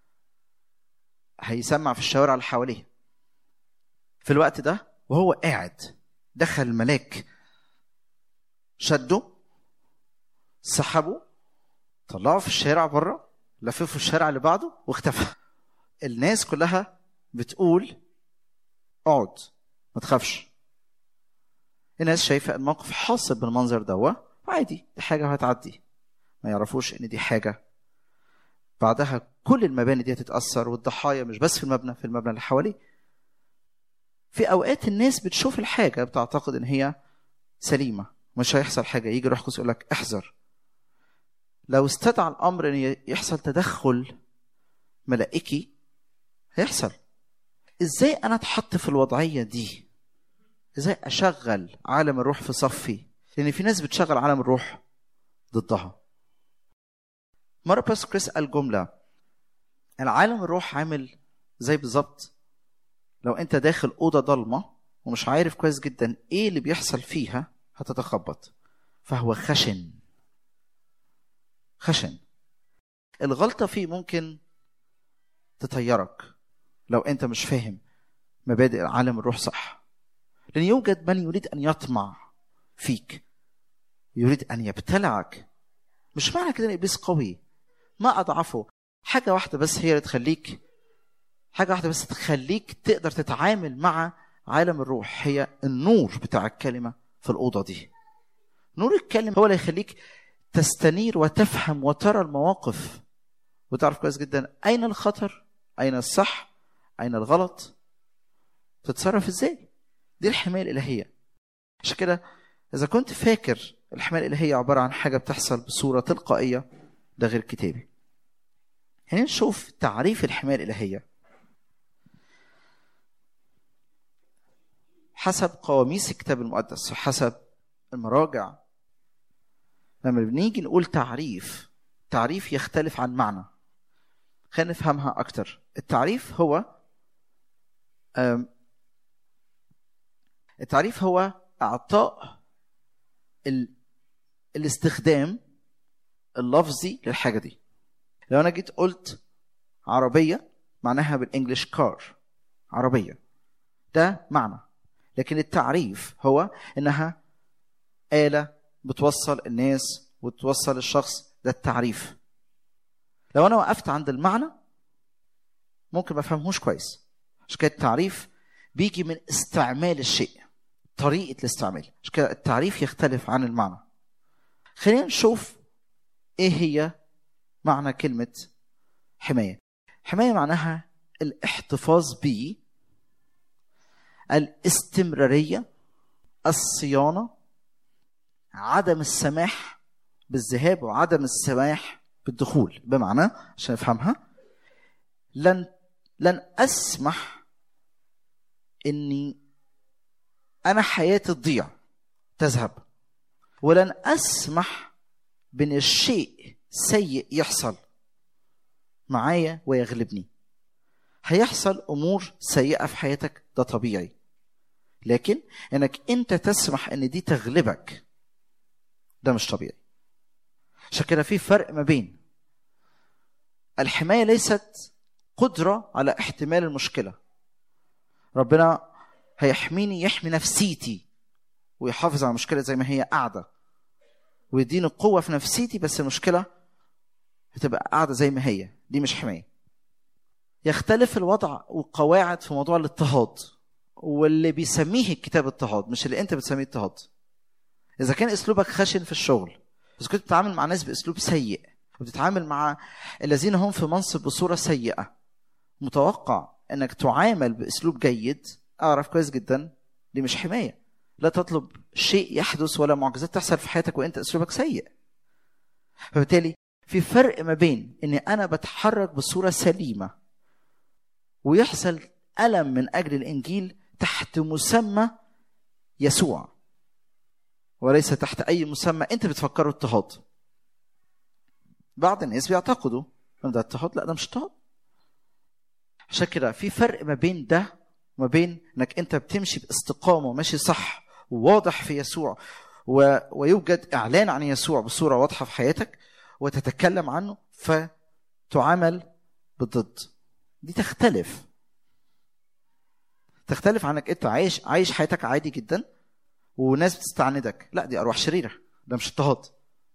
هيسمع في الشوارع اللي حواليه. في الوقت ده وهو قاعد دخل الملاك، شده، سحبه، طلعه في الشارع بره، لففه في الشارع اللي بعده واختفى. الناس كلها بتقول اقعد ما تخافش. الناس شايفه الموقف حاصل بالمنظر ده عادي، دي حاجه هتعدي، ما يعرفوش ان دي حاجه بعدها كل المباني دي هتتاثر، والضحايا مش بس في المبنى، في المبنى اللي حواليه. في اوقات الناس بتشوف الحاجه بتعتقد ان هي سليمه، مش هيحصل حاجه، يجي روح القدس يقول لك احذر. لو استدعى الامر ان يحصل تدخل ملائكي هيحصل. ازاي انا اتحط في الوضعيه دي؟ ازاي اشغل عالم الروح في صفي؟ لان في ناس بتشغل عالم الروح ضدها. مره باستر كريس قال جمله، العالم الروح عامل زي بالظبط لو انت داخل اوضه ضلمه ومش عارف كويس جدا ايه اللي بيحصل فيها، هتتخبط. فهو خشن خشن، الغلطه فيه ممكن تطيرك لو انت مش فاهم مبادئ عالم الروح صح. لان يوجد من يريد ان يطمع فيك، يريد ان يبتلعك. مش معنى كده ان ابليس قوي، ما اضعفه، حاجه واحده بس هي اللي تخليك حاجه واحده بس تخليك تقدر تتعامل مع عالم الروح، هي النور بتاع الكلمه في الاوضه دي. نور الكلمه هو اللي يخليك تستنير وتفهم وترى المواقف وتعرف كويس جدا اين الخطر، اين الصح، اين الغلط، تتصرف ازاي. دي الحمايه الالهيه. عشان كده اذا كنت فاكر الحمايه الالهيه عباره عن حاجه بتحصل بصوره تلقائيه، ده غير كتابي. يعني نشوف تعريف الحمايه الالهيه حسب قواميس الكتاب المقدس، حسب المراجع. لما بنيجي نقول تعريف، تعريف يختلف عن معنى. خلينا نفهمها اكتر. التعريف هو التعريف هو اعطاء ال... الاستخدام اللفظي للحاجه دي. لو انا جيت قلت عربيه، معناها بالانجليش كار، عربيه، ده معنى. لكن التعريف هو انها آلة بتوصل الناس وتوصل الشخص، ده التعريف. لو انا وقفت عند المعنى ممكن ما افهمهوش كويس. عشان كده التعريف بيجي من استعمال الشيء، طريقه الاستعمال. عشان كده التعريف يختلف عن المعنى. خلينا نشوف ايه هي معنى كلمه حمايه. حمايه معناها الاحتفاظ ب، الاستمراريه، الصيانه، عدم السماح بالذهاب وعدم السماح بالدخول. بمعنى عشان افهمها، لن لن اسمح اني انا حياتي تضيع تذهب، ولن اسمح بان الشيء سيء يحصل معايا ويغلبني. هيحصل امور سيئه في حياتك، ده طبيعي، لكن انك انت تسمح ان دي تغلبك ده مش طبيعي. عشان كده في فرق ما بين الحمايه، ليست قدره على احتمال المشكله. ربنا هيحميني، يحمي نفسيتي ويحافظ على المشكله زي ما هي قاعده، ويديني قوه في نفسيتي، بس المشكله هتبقى قاعده زي ما هي. دي مش حمايه. يختلف الوضع والقواعد في موضوع الاضطهاد، واللي بيسميه الكتاب اضطهاد مش اللي انت بتسميه اضطهاد. اذا كان اسلوبك خشن في الشغل، اذا كنت بتتعامل مع ناس باسلوب سيء، وبتتعامل مع الذين هم في منصب بصوره سيئه، متوقع انك تعامل باسلوب جيد، اعرف كويس جدا دي مش حمايه. لا تطلب شيء يحدث ولا معجزات تحصل في حياتك وانت اسلوبك سيء. فبالتالي في فرق ما بين اني انا بتحرك بصوره سليمه ويحصل ألم من اجل الانجيل تحت مسمى يسوع، وليس تحت اي مسمى انت بتفكره اضطهاد. بعض الناس بيعتقدوا ان ده اضطهاد، لا ده مش اضطهاد. عشان كده في فرق ما بين ده وما بين انك انت بتمشي باستقامه وماشي صح وواضح في يسوع و... ويوجد اعلان عن يسوع بصوره واضحه في حياتك وتتكلم عنه فتعامل بالضد. دي تختلف تختلف عنك انت عايش عايش حياتك عادي جدا وناس بتستعندك. لا، دي ارواح شريره، ده مش اضطهاد.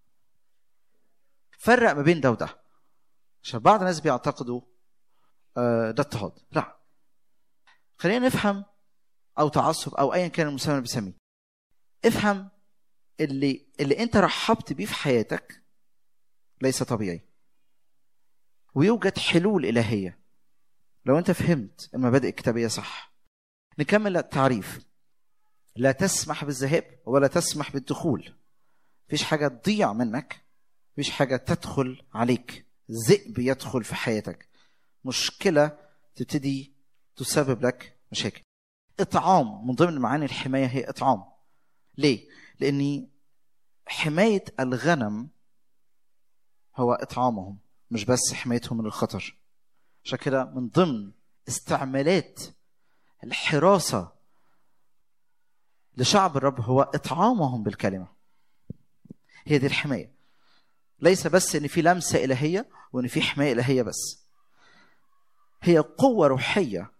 فرق ما بين ده وده، عشان بعض الناس بيعتقدوا ده اضطهاد. لا، خلينا نفهم، او تعصب او ايا كان المسمى اللي بيسميه. افهم اللي اللي انت رحبت بيه في حياتك ليس طبيعي، ويوجد حلول الهيه لو انت فهمت المبادئ الكتابيه صح. نكمل التعريف. لا تسمح بالذهاب ولا تسمح بالدخول. مفيش حاجه تضيع منك، مفيش حاجه تدخل عليك. ذئب يدخل في حياتك، مشكله تبتدي تسبب لك مشاكل. اطعام من ضمن معاني الحمايه هي اطعام. ليه؟ لاني حمايه الغنم هو اطعامهم، مش بس حمايتهم من الخطر. عشان كده من ضمن استعمالات الحراسه لشعب الرب هو اطعامهم بالكلمه. هي دي الحمايه. ليس بس ان في لمسه الهيه وان في حمايه الهيه، بس هي قوه روحيه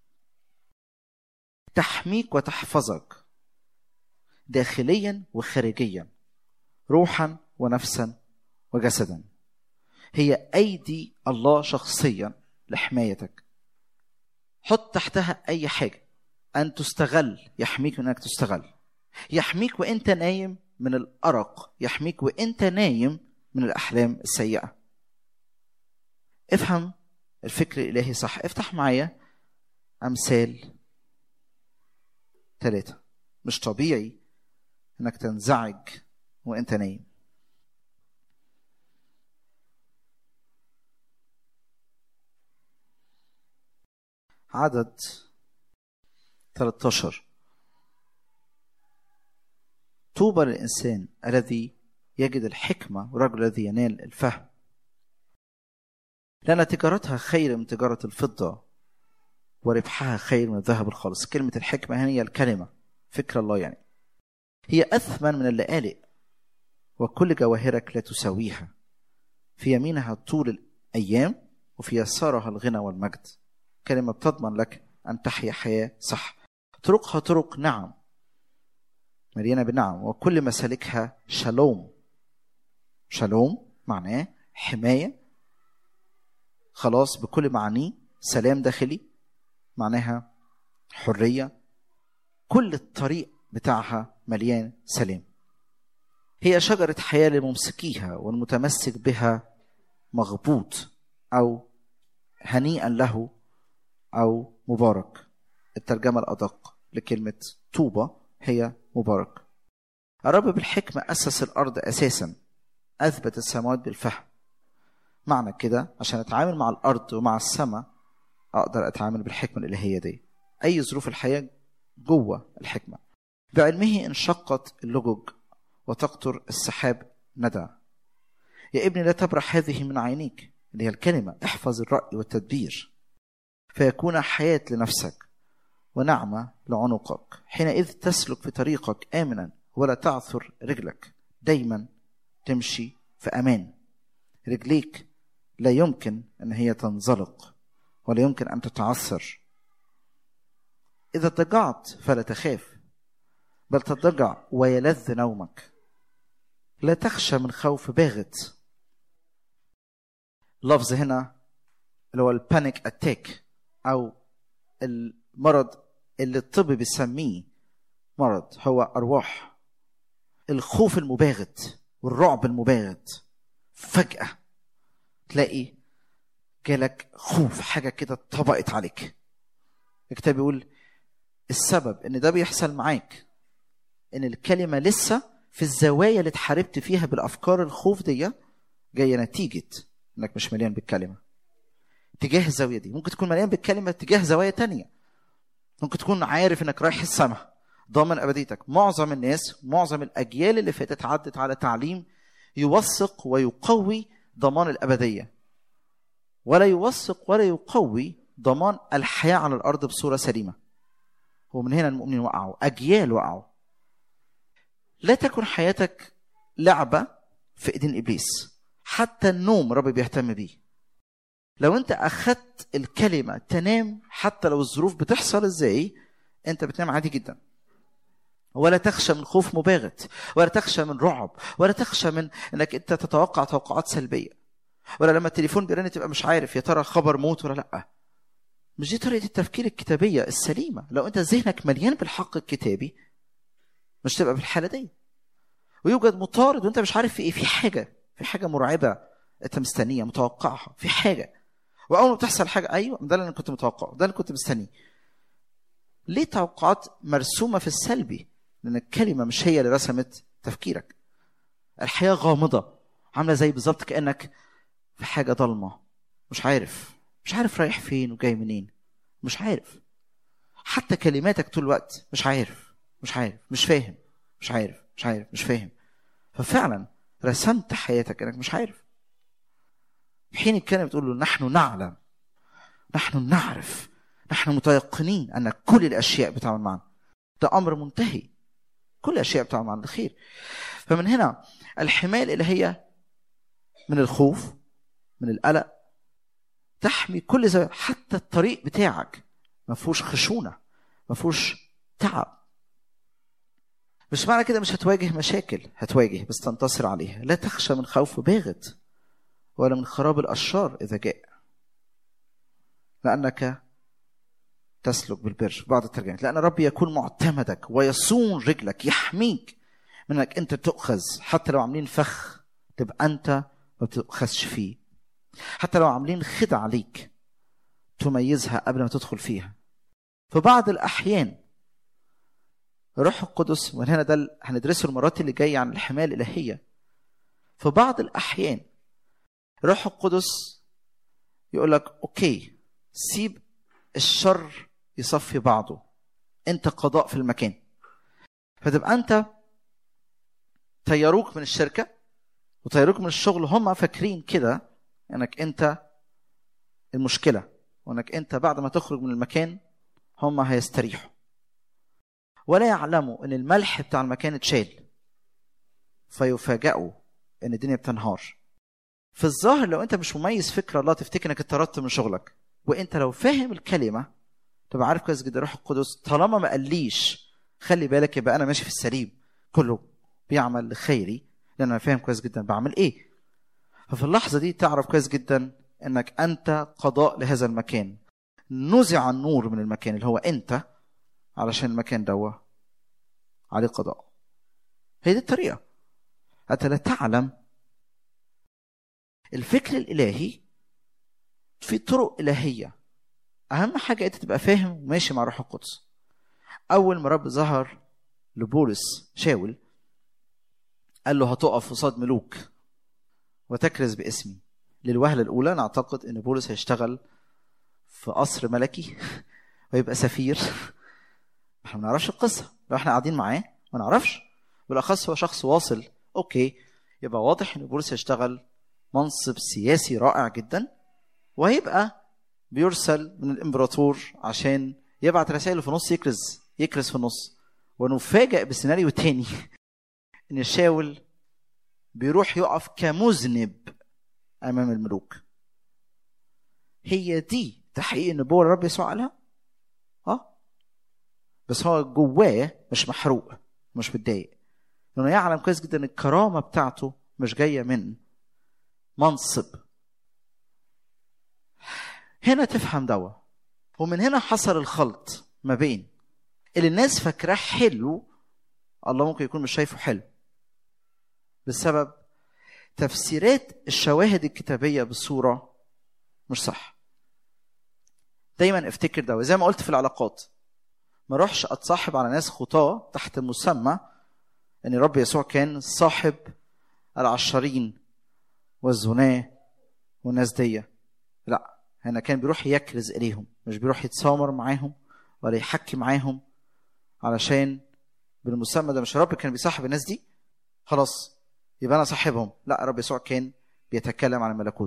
تحميك وتحفظك داخليا وخارجيا، روحا ونفسا وجسدا. هي ايدي الله شخصيا لحمايتك. حط تحتها اي حاجه ان تستغل. يحميك من انك تستغل، يحميك وانت نايم من الارق، يحميك وانت نايم من الاحلام السيئه. افهم الفكر الالهي صح. افتح معايا امثال ثلاثة. مش طبيعي انك تنزعج وانت نايم. عدد ثلاثة عشر. طوبى للإنسان الذي يجد الحكمة والرجل الذي ينال الفهم، لأن تجارتها خير من تجارة الفضة وربحها خير من الذهب الخالص. كلمة الحكمة هي الكلمة، فكر الله يعني. هي أثمن من اللآلئ وكل جواهرك لا تساويها. في يمينها طول الأيام وفي يسارها الغنى والمجد. كلمة بتضمن لك أن تحيا حياة صح. طرقها طرق نعم، مليانة بنعم، وكل مسالكها شالوم. شالوم معناه حماية، خلاص بكل معانيه. سلام داخلي معناها حرية. كل الطريق بتاعها مليان سلام. هي شجرة حياة لممسكيها والمتمسك بها مغبوط أو هنيئا له أو مبارك. الترجمة الأدق لكلمة طوبى هي مبارك. الرب بالحكمة أسس الأرض أساسا، أثبت السماوات بالفهم. معنى كده عشان أتعامل مع الأرض ومع السماء أقدر أتعامل بالحكمة الإلهية دي. أي ظروف الحياة جوه الحكمة. بعلمه انشقت اللجج وتقطر السحاب ندى. يا ابني لا تبرح هذه من عينيك، اللي هي الكلمة. احفظ الرأي والتدبير فيكون حياة لنفسك ونعمة لعنقك. حينئذ تسلك في طريقك آمنا ولا تعثر رجلك. دايما تمشي في أمان. رجليك لا يمكن أن هي تنزلق ولا يمكن أن تتعثر. إذا اضطجعت فلا تخاف، بل تضجع ويلذ نومك. لا تخشى من خوف باغت. لفظ هنا اللي هو البانيك اتاك أو المرض اللي الطب بيسميه مرض، هو أرواح. الخوف المباغت والرعب المباغت. فجأة تلاقي جالك خوف، حاجة كده طبقت عليك. الكتاب بيقول السبب ان ده بيحصل معاك ان الكلمة لسه في الزوايا اللي اتحاربت فيها بالافكار الخوف دي، جاية نتيجة انك مش مليان بالكلمة. تجاه الزاوية دي ممكن تكون مليان بالكلمة تجاه زوايا تانية. ممكن تكون عارف انك رايح السماء، ضامن ابديتك. معظم الناس، معظم الاجيال اللي فاتت عدت على تعليم يوثق ويقوي ضمان الابدية، ولا يوثق ولا يقوي ضمان الحياة على الأرض بصورة سليمة. ومن هنا المؤمنين وقعوا، أجيال وقعوا. لا تكن حياتك لعبة في إيدين إبليس. حتى النوم رب بيهتم بيه. لو أنت أخذت الكلمة تنام، حتى لو الظروف بتحصل إزاي، أنت بتنام عادي جدا. ولا تخشى من خوف مباغت، ولا تخشى من رعب، ولا تخشى من أنك أنت تتوقع توقعات سلبية، ولا لما التليفون بيرن تبقى مش عارف يا ترى خبر موت ولا لأ. مش دي طريقة التفكير الكتابية السليمة. لو أنت ذهنك مليان بالحق الكتابي مش تبقى بالحالة دي. ويوجد مطارد وأنت مش عارف في إيه، في حاجة في حاجة مرعبة أنت مستنية متوقعها، في حاجة، وأول ما بتحصل حاجة أيوة ده اللي أنا كنت متوقعه، ده اللي كنت مستنيه. ليه توقعات مرسومة في السلبي؟ لأن الكلمة مش هي اللي رسمت تفكيرك. الحياة غامضة، عاملة زي بالظبط كأنك في حاجة ضلمة، مش عارف مش عارف رايح فين وجاي منين، مش عارف. حتى كلماتك طول الوقت مش عارف مش عارف مش فاهم مش عارف مش عارف مش فاهم. ففعلا رسمت حياتك انك مش عارف. في حين الكلمة بتقول له نحن نعلم، نحن نعرف، نحن متيقنين ان كل الاشياء بتعمل معنا. ده امر منتهي، كل الاشياء بتعمل معنا الخير. فمن هنا الحماية الالهية من الخوف، من القلق، تحمي كل زي حتى الطريق بتاعك ما فيهوش خشونة، ما فيهوش تعب. مش معنى كده مش هتواجه مشاكل، هتواجه بس تنتصر عليها. لا تخشى من خوف باغت ولا من خراب الأشرار إذا جاء، لأنك تسلك بالبر. بعض الترجمات لأن ربي يكون معتمدك ويصون رجلك، يحميك منك أنت تؤخذ. حتى لو عاملين فخ تبقى أنت ما تؤخذش فيه. حتى لو عاملين خدعة عليك تميزها قبل ما تدخل فيها. في بعض الأحيان روح القدس، ومن هنا ده هندرسه المرات اللي جاية عن الحماية الإلهية. في بعض الأحيان روح القدس يقول لك أوكي سيب الشر يصفي بعضه، أنت قضاء في المكان. فتبقى أنت طيروك من الشركة وطيروك من الشغل، هم فاكرين كده أنك أنت المشكلة، وأنك أنت بعد ما تخرج من المكان هم هيستريحوا، ولا يعلموا أن الملح بتاع المكان اتشال، فيفاجئوا أن الدنيا بتنهار. في الظاهر لو أنت مش مميز فكرة الله تفتكر أنك اتطردت من شغلك. وأنت لو فاهم الكلمة تبقى عارف كويس جدا روح القدس طالما ما قاليش خلي بالك يبقى أنا ماشي في السليم، كله بيعمل لخيري لأن أنا فاهم كويس جدا بعمل إيه. ففي اللحظة دي تعرف كويس جدا أنك أنت قضاء لهذا المكان. نزع النور من المكان اللي هو أنت علشان المكان دوه عليه قضاء. هي دي الطريقة. أنت لا تعلم الفكر الإلهي في طرق إلهية. أهم حاجة أنت تبقى فاهم وماشي مع روح القدس. أول ما رب ظهر لبولس شاول قال له هتقف قصاد ملوك وتكرز باسمي. للوهلة الأولى نعتقد أن بولس هيشتغل في قصر ملكي ويبقى سفير. احنا ما نعرفش القصة، لو احنا قاعدين معاه ما نعرفش. بالأخص هو شخص واصل، أوكي يبقى واضح أن بولس هيشتغل منصب سياسي رائع جدا، وهيبقى بيرسل من الإمبراطور عشان يبعت رسائل في النص يكرز يكرز في النص. ونفاجأ بسيناريو تاني ان الشاول بيروح يقف كمذنب امام الملوك. هي دي تحقيق النبوة الرب يسوع قالها. اه بس هو جواه مش محروق، مش متضايق، لانه يعلم كويس جدا ان الكرامة بتاعته مش جاية من منصب. هنا تفهم دوا. ومن هنا حصل الخلط ما بين اللي الناس فاكراه حلو الله ممكن يكون مش شايفه حلو بسبب تفسيرات الشواهد الكتابية بصورة مش صح. دايما افتكر ده. وزي ما قلت في العلاقات ما روحش اتصاحب على ناس خطاة تحت مسمى ان رب يسوع كان صاحب العشرين والزناة والناس دي. لا، هنا كان بيروح يكرز إليهم، مش بيروح يتسامر معاهم ولا يحكي معاهم علشان بالمسمى ده. مش رب كان بيصاحب الناس دي خلاص يبقى أنا صاحبهم. لا، رب يسوع كان بيتكلم عن الملكوت،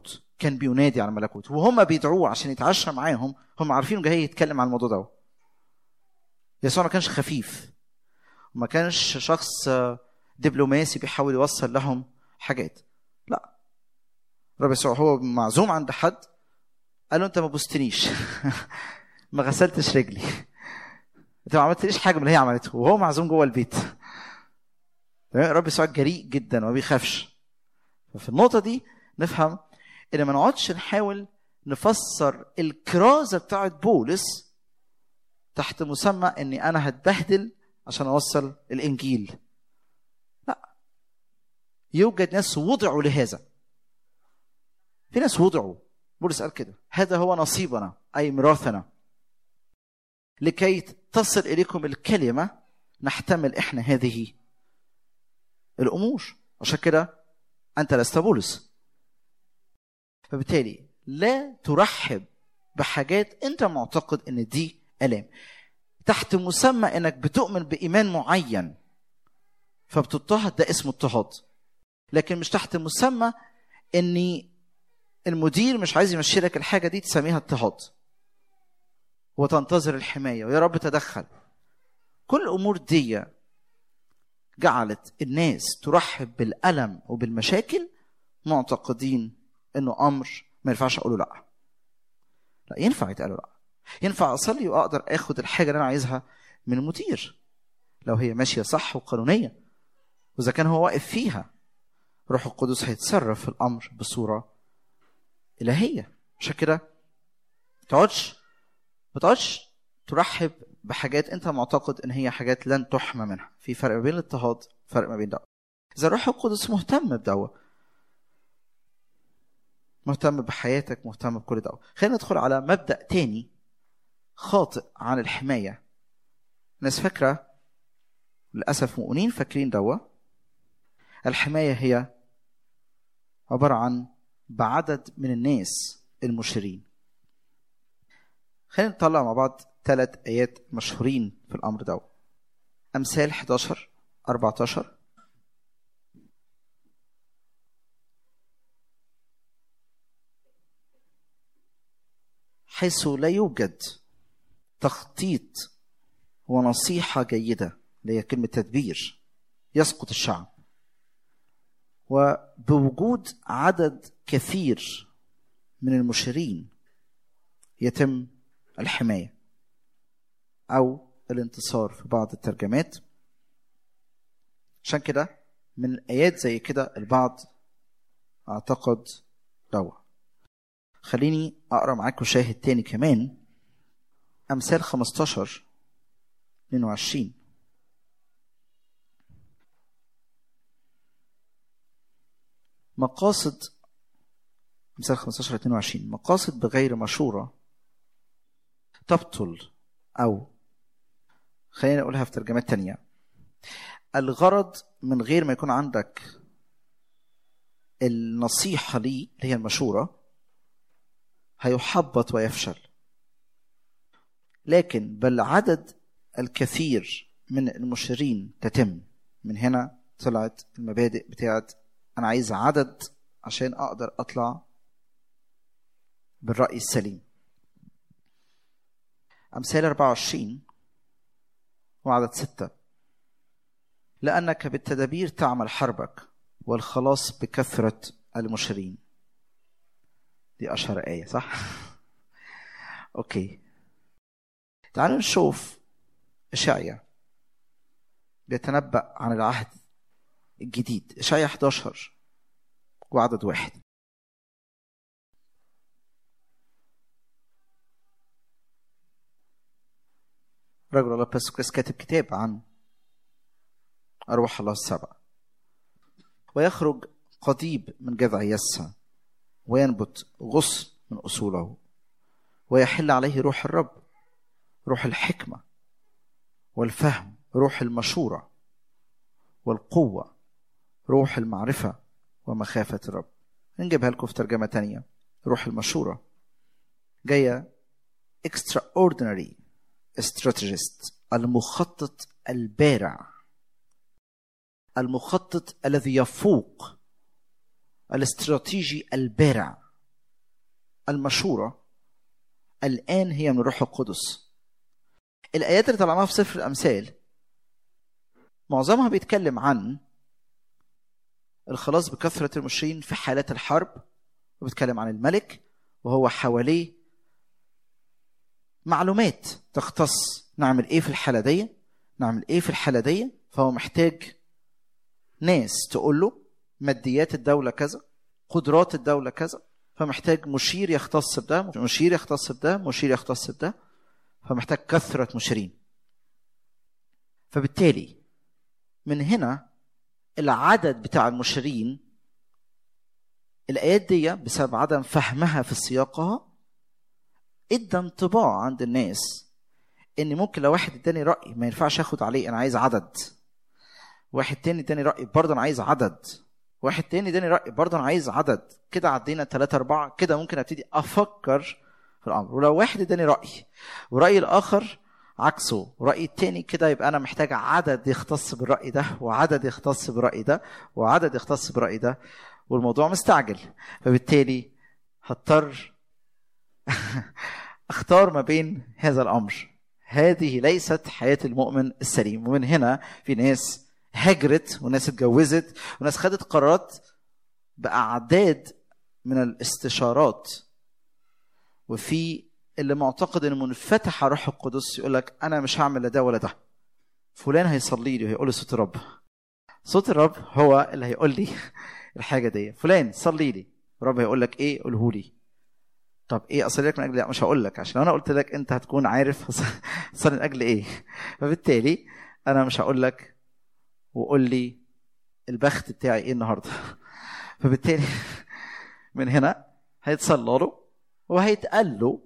كان بينادي على الملكوت، وهم بيدعوه عشان يتعشى معاهم، هم عارفين جاي يتكلم عن الموضوع ده. يسوع ما كانش خفيف، وما كانش شخص دبلوماسي بيحاول يوصل لهم حاجات. لا، رب يسوع هو معزوم عند حد، قال له انت ما بوستنيش ما غسلتش رجلي، انت ما عملتليش حاجه من اللي هي عملته، وهو معزوم جوه البيت. رب يسوع جريء جدا وما بيخافش. ففي النقطه دي نفهم ان ما نقعدش نحاول نفسر الكرازه بتاعت بولس تحت مسمى اني انا هتبهدل عشان اوصل الانجيل. لا، يوجد ناس وضعوا لهذا. في ناس وضعوا، بولس قال كده، هذا هو نصيبنا اي ميراثنا، لكي تصل اليكم الكلمه نحتمل احنا هذه الامور. عشان كده انت لست بولس. فبالتالي لا ترحب بحاجات انت معتقد ان دي الام تحت مسمى انك بتؤمن بايمان معين فبتضطهد، ده اسمه اضطهاد. لكن مش تحت مسمى اني المدير مش عايز يمشي لك الحاجه دي تسميها اضطهاد وتنتظر الحمايه ويا رب تدخل. كل الامور دي جعلت الناس ترحب بالالم وبالمشاكل، معتقدين انه امر ما ينفعش اقوله لا. لا، ينفع يتقال لا. ينفع اصلي واقدر اخد الحاجه اللي انا عايزها من المدير لو هي ماشيه صح وقانونيه، واذا كان هو واقف فيها روح القدس هيتصرف في الامر بصوره الهيه. عشان كده ما تقعدش ما تقعدش ترحب بحاجات انت معتقد ان هي حاجات لن تحمى منها. في فرق ما بين الاضطهاد، فرق ما بين ده. اذا روح القدس مهتم بدعوه، مهتم بحياتك، مهتم بكل ده. خلينا ندخل على مبدأ تاني خاطئ عن الحماية. ناس فاكرة، للأسف مؤمنين فاكرين دوا الحماية هي عبارة عن بعدد من الناس المشيرين. خلينا نطلع مع بعض ثلاث آيات مشهورين في الأمر ده. أمثال إحدى عشر أربعة عشر. حيث لا يوجد تخطيط ونصيحة جيدة، اللي هي كلمة تدبير، يسقط الشعب. وبوجود عدد كثير من المشيرين يتم الحماية أو الانتصار في بعض الترجمات. عشان كده من آيات زي كده البعض أعتقد دوا. خليني أقرأ معاكم شاهد تاني كمان. أمثال خمستاشر اثنين وعشرين. مقاصد أمثال خمستاشر اثنين وعشرين. مقاصد بغير مشورة تبطل، أو خلينا نقولها في ترجمات تانية، الغرض من غير ما يكون عندك النصيحة لي اللي هي المشورة هيحبط ويفشل. لكن بالعدد الكثير من المشيرين تتم. من هنا طلعت المبادئ بتاعت أنا عايز عدد عشان أقدر أطلع بالرأي السليم. أمثال أربعة وعشرين وعدد ستة. لأنك بالتدابير تعمل حربك والخلاص بكثرة المشيرين. دي أشهر آية صح؟ أوكي، تعالوا نشوف إشعيا بيتنبأ عن العهد الجديد. إشعيا إحدى عشر وعدد واحد. رجل الله باسكوس كاتب كتاب عن أرواح الله السبع. ويخرج قضيب من جذع يسى وينبت غصن من أصوله، ويحل عليه روح الرب، روح الحكمة والفهم، روح المشورة والقوة، روح المعرفة ومخافة الرب. نجيبها لكم في ترجمة تانية. روح المشورة جاية extraordinary strategist، المخطط البارع، المخطط الذي يفوق، الاستراتيجي البارع. المشورة الآن هي من الروح القدس. الآيات اللي طلعناها في سفر الأمثال معظمها بيتكلم عن الخلاص بكثرة المشرين في حالات الحرب، وبيتكلم عن الملك وهو حواليه معلومات تختص نعمل ايه في الحالة دي، نعمل ايه في الحالة دي. فهو محتاج ناس تقول له ماديات الدولة كذا، قدرات الدولة كذا، فمحتاج مشير يختص بده، مشير يختص بده، مشير يختص بده، فمحتاج كثرة مشيرين. فبالتالي من هنا العدد بتاع المشيرين، الآيات دي بسبب عدم فهمها في سياقها ادى انطباع عند الناس ان ممكن لو واحد اداني رأي ما ينفعش اخد عليه، انا عايز عدد. واحد تاني اداني رأي برضه انا عايز عدد. واحد تاني اداني رأي برضه انا عايز عدد. كده عدينا ثلاثة أربعة، كده ممكن ابتدي افكر في الامر. ولو واحد اداني رأي ورأي الاخر عكسه ورأي التاني، كده يبقى انا محتاج عدد يختص بالرأي ده، وعدد يختص بالرأي ده، وعدد يختص بالرأي ده، والموضوع مستعجل. فبالتالي هضطر اختار ما بين هذا الامر. هذه ليست حياة المؤمن السليم. ومن هنا في ناس هجرت، وناس اتجوزت، وناس خدت قرارات بأعداد من الاستشارات. وفي اللي معتقد انه منفتح على روح القدس يقول لك انا مش هعمل لا ده ولا ده، فلان هيصلي لي وهيقول لي صوت الرب. صوت الرب هو اللي هيقول لي الحاجه دي. فلان صلي لي، الرب هيقول لك ايه؟ قوله لي. طب ايه اصلي لك من اجل؟ لا مش هقول لك، عشان لو انا قلت لك انت هتكون عارف اصلي من اجل ايه. فبالتالي انا مش هقول لك وقول لي البخت بتاعي ايه النهارده. فبالتالي من هنا هيتصلى له وهيتقال له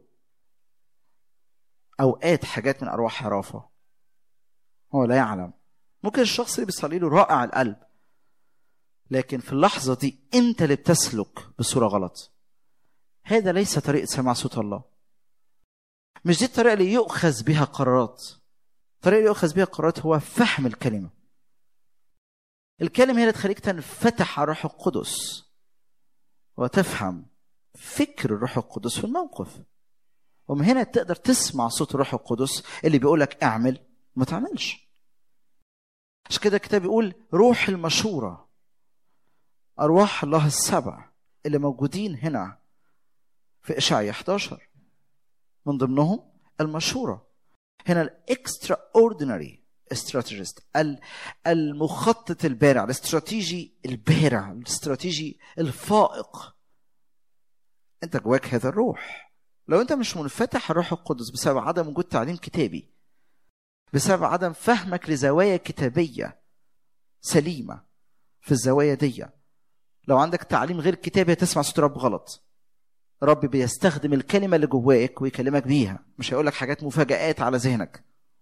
اوقات حاجات من ارواح حرافه هو لا يعلم. ممكن الشخص اللي بيصلي له رائع القلب، لكن في اللحظه دي انت اللي بتسلك بصوره غلط. هذا ليس طريقه سماع صوت الله. مش دي الطريقه اللي يؤخذ بها قرارات. الطريقه اللي يؤخذ بها قرارات هو فهم الكلمه. الكلمه هي اللي تخليك تنفتح على الروح القدس وتفهم فكر الروح القدس في الموقف. ومن هنا تقدر تسمع صوت الروح القدس اللي بيقولك اعمل ما تعملش. عشان كده الكتاب بيقول روح المشورة، أرواح الله السبع اللي موجودين هنا في إشعياء إحدى عشر، من ضمنهم المشورة. هنا الاكسترا اوردينري استراتيجيست، المخطط البارع، الاستراتيجي البارع، الاستراتيجي الفائق. انت جواك هذا الروح. لو انت مش منفتح على الروح القدس بسبب عدم وجود تعليم كتابي، بسبب عدم فهمك لزوايا كتابية سليمة في الزوايا دي، لو عندك تعليم غير كتابي هتسمع صوت رب غلط. رب بيستخدم الكلمة اللي جواك ويكلمك بيها، مش هيقولك حاجات مفاجآت على ذهنك.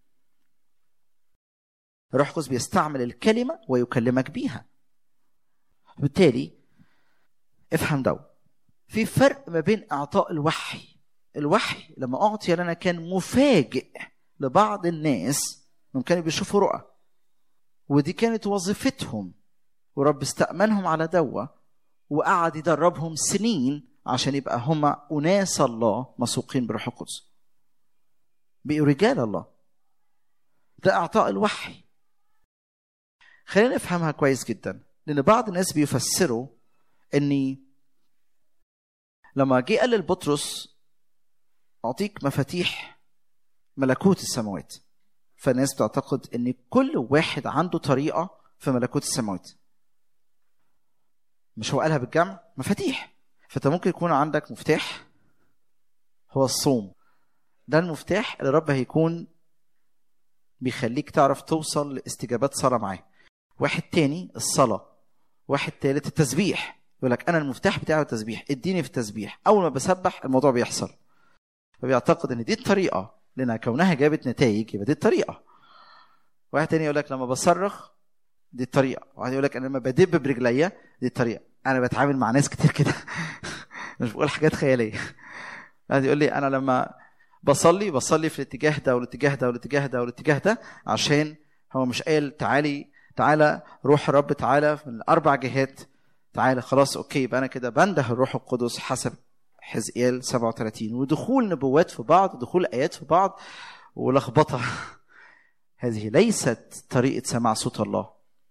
الروح القدس بيستعمل الكلمة ويكلمك بيها. بالتالي افهم ده. في فرق ما بين اعطاء الوحي. الوحي لما اعطي لنا كان مفاجئ لبعض الناس، ممكن بيشوفوا رؤى ودي كانت وظيفتهم، ورب استأمنهم على دوا وقعد يدربهم سنين عشان يبقى هما أناس الله مسوقين بروح القدس، بقوا رجال الله. ده اعطاء الوحي. خلينا نفهمها كويس جدا، لان بعض الناس بيفسروا اني لما جه قال لبطرس اعطيك مفاتيح ملكوت السماوات، فالناس بتعتقد ان كل واحد عنده طريقه في ملكوت السماوات. مش هو قالها بالجمع مفاتيح؟ فانت ممكن يكون عندك مفتاح هو الصوم، ده المفتاح اللي رب هيكون بيخليك تعرف توصل لاستجابات صلاه معاه. واحد تاني الصلاه، واحد تالت التسبيح، يقول لك انا المفتاح بتاعه التسبيح، اديني في التسبيح، اول ما بسبح الموضوع بيحصل. فبيعتقد ان دي الطريقه، لانها كونها جابت نتائج يبقى دي الطريقه. واحد تاني يقول لك لما بصرخ دي الطريقه، واحد يقول لك انا لما بدب برجليا دي الطريقه. انا بتعامل مع ناس كتير كده مش بقول حاجات خياليه. واحد يقول لي انا لما بصلي بصلي في الاتجاه ده والاتجاه ده والاتجاه ده والاتجاه ده، عشان هو مش قال تعالي تعالى روح الرب تعالى من الاربع جهات، تعالى خلاص اوكي يبقى انا كده بنده الروح القدس حسب حزقيال سبعة وثلاثين، ودخول نبوات في بعض، دخول آيات في بعض ولخبطة. هذه ليست طريقة سماع صوت الله.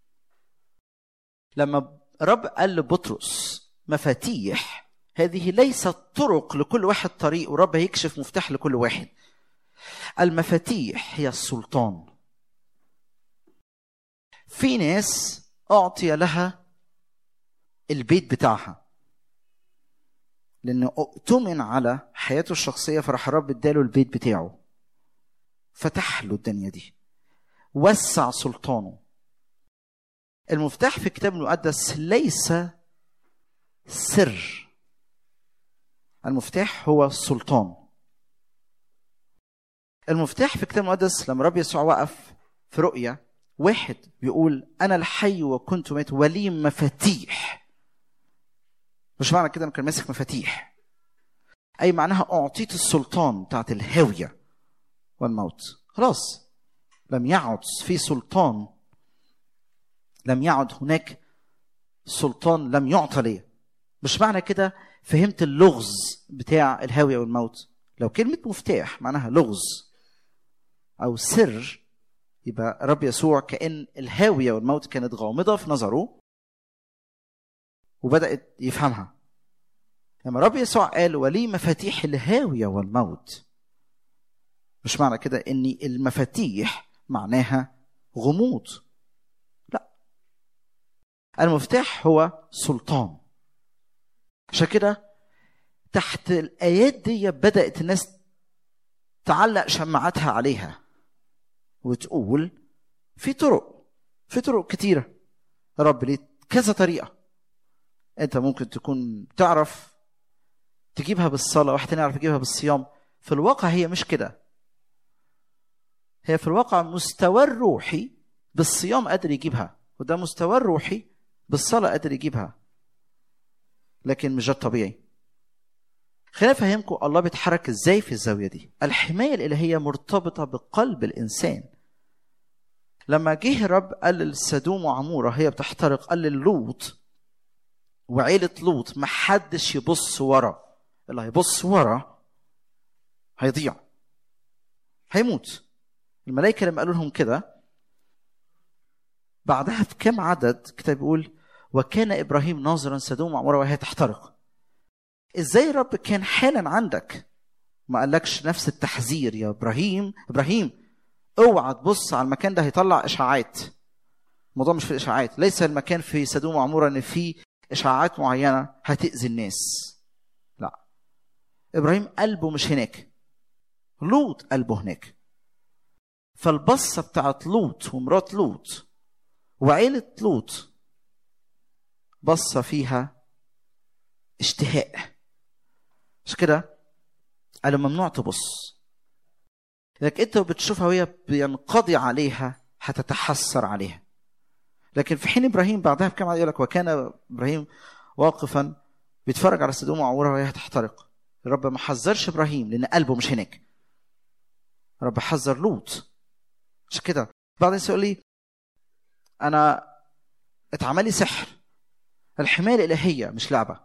لما رب قال لبطرس مفاتيح، هذه ليست طرق لكل واحد طريق ورب هيكشف مفتاح لكل واحد. المفاتيح هي السلطان. في ناس أعطي لها البيت بتاعها لأنه اؤتمن على حياته الشخصية، فرح رب اداله البيت بتاعه، فتح له الدنيا دي، وسع سلطانه. المفتاح في الكتاب المقدس ليس سر، المفتاح هو السلطان. المفتاح في الكتاب المقدس لما رب يسوع وقف في رؤيا واحد بيقول أنا الحي وكنت ميت ولي مفاتيح، مش معنى كده أنه كان ماسك مفاتيح، أي معناها أعطيت السلطان بتاعت الهاوية والموت. خلاص لم يعد في سلطان، لم يعد هناك سلطان لم يعطى ليه. مش معنى كده فهمت اللغز بتاع الهاوية والموت. لو كلمة مفتاح معناها لغز أو سر، يبقى رب يسوع كأن الهاوية والموت كانت غامضة في نظره وبدأت يفهمها. لما رب يسوع قال ولي مفاتيح الهاوية والموت، مش معنى كده ان المفاتيح معناها غموض، لا، المفتاح هو سلطان. عشان كده تحت الآيات دي بدأت الناس تعلق شماعتها عليها وتقول في طرق، في طرق كتيرة رب ليه كذا طريقة. انت ممكن تكون تعرف تجيبها بالصلاة، واحد تاني يعرف يجيبها بالصيام. في الواقع هي مش كده، هي في الواقع مستوى الروحي بالصيام قادر يجيبها، وده مستوى الروحي بالصلاة قادر يجيبها، لكن مش ده الطبيعي. خلينا افهمكم الله بيتحرك ازاي في الزاوية دي. الحماية الإلهية مرتبطة بقلب الإنسان. لما جه الرب قال للسدوم وعمورة هي بتحترق، قال للوط وعيلة لوط محدش يبص ورا، اللي هيبص ورا هيضيع، هيموت. الملائكة لما قالوا لهم كده بعدها في كم عدد كتاب بيقول وكان إبراهيم ناظرا سدوم وعمورة وهي تحترق. ازاي رب كان حالا عندك ما قالكش نفس التحذير يا إبراهيم، إبراهيم اوعى تبص على المكان ده هيطلع إشعاعات. الموضوع مش في الإشعاعات، ليس المكان في سدوم وعمورة ان في إشعاعات معينة هتأذي الناس، لا، إبراهيم قلبه مش هناك، لوط قلبه هناك. فالبصة بتاعت لوط ومرات لوط وعيلة لوط بصة فيها اشتهاء. مش كده قالوا ممنوع تبص، لكن انت بتشوفها وهي بينقضي عليها هتتحسر عليها. لكن في حين إبراهيم بعدها بكم يقول لك وكان إبراهيم واقفا بيتفرج على سدوم وعمورة وهي هتحترق. الرب ما حذرش إبراهيم لأن قلبه مش هناك، الرب حذر لوط. مش كده بعدين يقول لي أنا اتعمل لي سحر. الحماية الإلهية مش لعبة.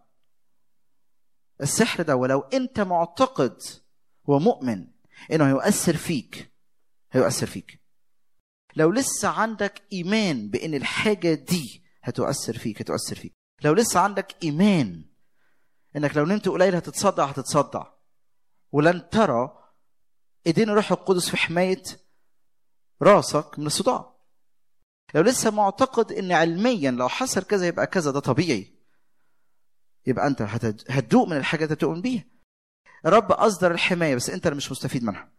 السحر ده ولو أنت معتقد ومؤمن إنه هيؤثر فيك هيؤثر فيك. لو لسه عندك إيمان بأن الحاجة دي هتؤثر فيك هتؤثر فيك. لو لسه عندك إيمان إنك لو نمت قليل هتتصدع هتتصدع، ولن ترى إيدين الروح القدس في حماية راسك من الصداع. لو لسه معتقد إن علميا لو حصل كذا يبقى كذا ده طبيعي، يبقى أنت هتدوق من الحاجة اللي تؤمن بيها. الرب أصدر الحماية بس أنت اللي مش مستفيد منها.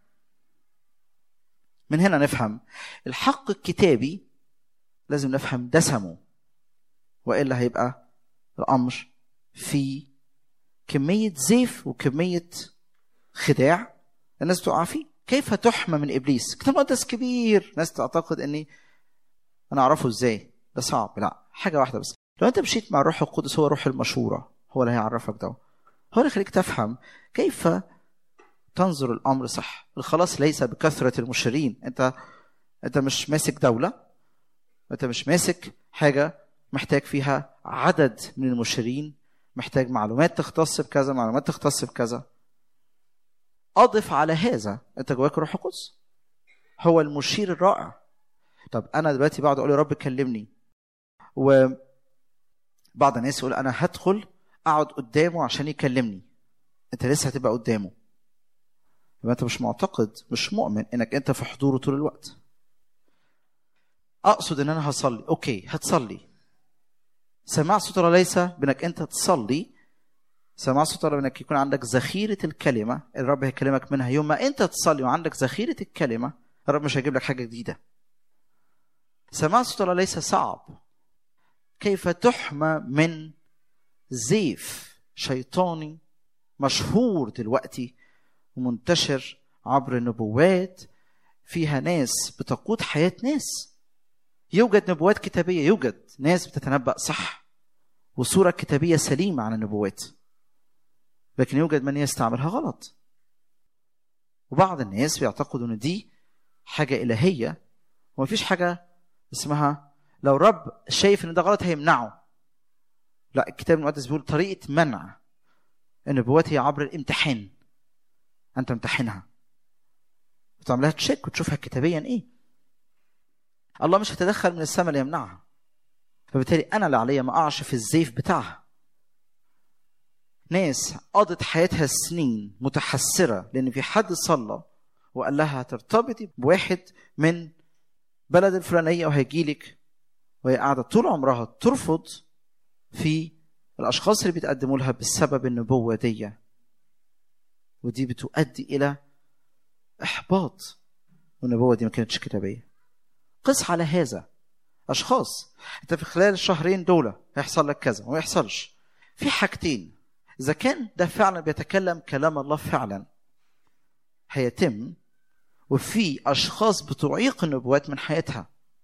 من هنا نفهم الحق الكتابي لازم نفهم دسمه، وإلا هيبقى الأمر في كمية زيف وكمية خداع الناس تقع فيه. كيف تحمى من إبليس؟ كتاب مقدس كبير، ناس تعتقد أني أنا أعرفه إزاي، ده صعب. لا، حاجة واحدة بس، لو أنت مشيت مع الروح القدس هو روح المشورة، هو اللي هيعرفك ده، هو اللي يخليك تفهم كيف تنظر الأمر صح. الخلاص ليس بكثرة المشرين. أنت أنت مش ماسك دولة، أنت مش ماسك حاجة محتاج فيها عدد من المشرين محتاج معلومات تختص بكذا، معلومات تختص بكذا. اضف على هذا انت جواك روح القدس، هو المشير الرائع. طب انا دلوقتي بقعد اقول يا رب كلمني، وبعض الناس يقول انا هدخل اقعد قدامه عشان يكلمني. انت لسه هتبقى قدامه، يبقى انت مش معتقد، مش مؤمن انك انت في حضوره طول الوقت. اقصد ان انا هصلي، اوكي هتصلي. سماع صوت الله ليس بانك انت تصلي، سماع صوت الله بانك يكون عندك ذخيره الكلمه الرب هيكلمك منها. يوم ما انت تصلي وعندك ذخيره الكلمه، الرب مش هيجيب لك حاجه جديده. سماع صوت الله ليس صعب. كيف تحمى من زيف شيطاني مشهور دلوقتي ومنتشر عبر النبوات، فيها ناس بتقود حياة ناس. يوجد نبوات كتابية، يوجد ناس بتتنبأ صح وصورة كتابية سليمة عن النبوات، لكن يوجد من يستعملها غلط. وبعض الناس بيعتقدوا ان دي حاجة إلهية، ومفيش حاجة اسمها لو رب شايف ان ده غلط هيمنعه. لا، الكتاب المقدس بيقول طريقة منع النبوات هي عبر الامتحان. انت امتحنها وتعملها تشيك وتشوفها كتابيا ايه. الله مش هتدخل من السماء ليمنعها، فبالتالي انا اللي عليا ما اقعش في الزيف بتاعها. ناس قضت حياتها سنين متحسرة لان في حد صلى وقال لها ترتبطي بواحد من بلد الفلانية وهيجيلك، وهي قاعدة طول عمرها ترفض في الاشخاص اللي بيتقدموا لها بسبب النبوة دي، ودي بتؤدي الى احباط، والنبوة دي ما كانتش كتابية. قس على هذا اشخاص انت في خلال الشهرين دول هيحصل لك كذا وما يحصلش. في حاجتين، اذا كان ده فعلا بيتكلم كلام الله فعلا هيتم، وفي اشخاص بتعيق النبوات من حياتها.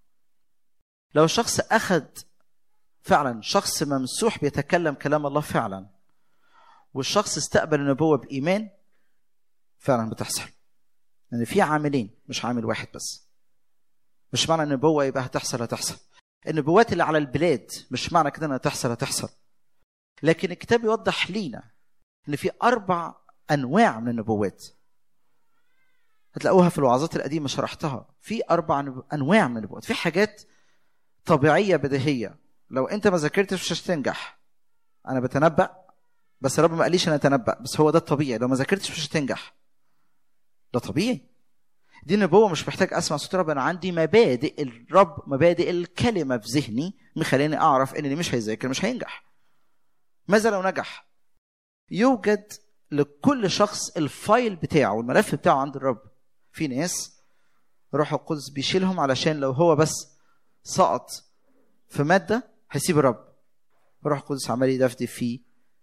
لو شخص اخذ فعلا، شخص ممسوح بيتكلم كلام الله فعلا، والشخص استقبل النبوة بإيمان، فعلا بتحصل. لأن يعني في عاملين مش عامل واحد بس. مش معنى النبوة يبقى هتحصل هتحصل. النبوات اللي على البلاد مش معنى كده انها تحصل هتحصل. لكن الكتاب يوضح لينا ان في اربع انواع من النبوات. هتلاقوها في الوعظات القديمة شرحتها. في اربع انواع من النبوات. في حاجات طبيعية بديهية، لو انت ما ذاكرتش مش هتنجح. انا بتنبأ بس الرب ما قاليش انا اتنبأ، بس هو ده الطبيعي. لو ما ذاكرتش مش هتنجح، ده طبيعي. دي النبوة مش محتاج اسمع صوت الرب. انا عندي مبادئ الرب، مبادئ الكلمة في ذهني مخليني اعرف ان اللي مش هيذاكر مش هينجح. ماذا لو نجح؟ يوجد لكل شخص الفايل بتاعه والملف بتاعه عند الرب. في ناس روح القدس بيشيلهم علشان لو هو بس سقط في مادة هيسيب الرب، روح القدس عمال يدفدف فيه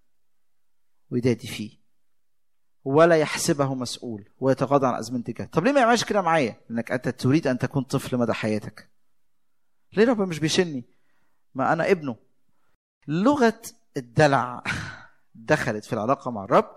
ويدادي فيه ولا يحسبه مسؤول ويتغاضى عن أزمنتك. طب ليه ما يعملش كده معايا؟ لأنك أنت تريد أن تكون طفل مدى حياتك. ليه رب مش بيشيلني؟ ما أنا ابنه. لغة الدلع دخلت في العلاقة مع الرب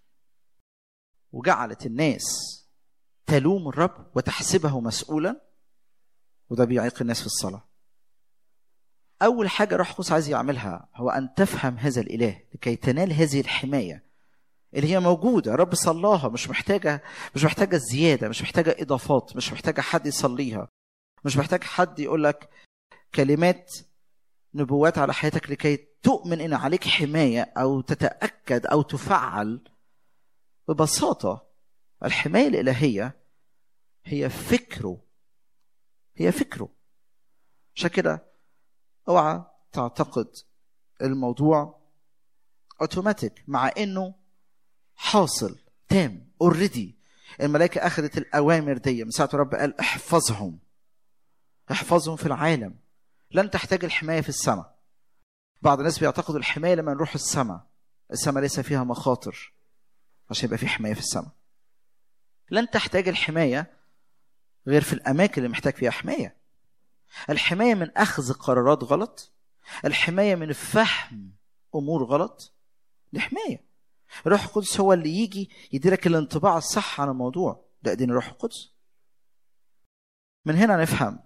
وجعلت الناس تلوم الرب وتحسبه مسؤولا، وده بيعيق الناس في الصلاة. أول حاجة روح القدس عايز يعملها هو أن تفهم هذا الإله لكي تنال هذه الحماية اللي هي موجودة. رب صلاها، مش محتاجة مش محتاجة زيادة، مش محتاجة إضافات، مش محتاجة حد يصليها، مش محتاج حد يقول لك كلمات نبوات على حياتك لكي تؤمن إن عليك حماية أو تتأكد أو تفعل. ببساطة الحماية الإلهية هي فكره، هي فكره. عشان كده اوعى تعتقد الموضوع اوتوماتيك، مع انه حاصل تام اوريدي. الملائكه اخذت الاوامر دي من ساعه الرب قال احفظهم احفظهم في العالم. لن تحتاج الحمايه في السماء. بعض الناس بيعتقدوا الحمايه لما نروح السماء. السماء ليس فيها مخاطر عشان يبقى في حمايه في السماء. لن تحتاج الحمايه غير في الاماكن اللي محتاج فيها حمايه. الحماية من أخذ قرارات غلط، الحماية من فهم أمور غلط، دي حماية. الروح القدس هو اللي يجي يديلك الانطباع الصح عن الموضوع، ده دين الروح القدس. من هنا نفهم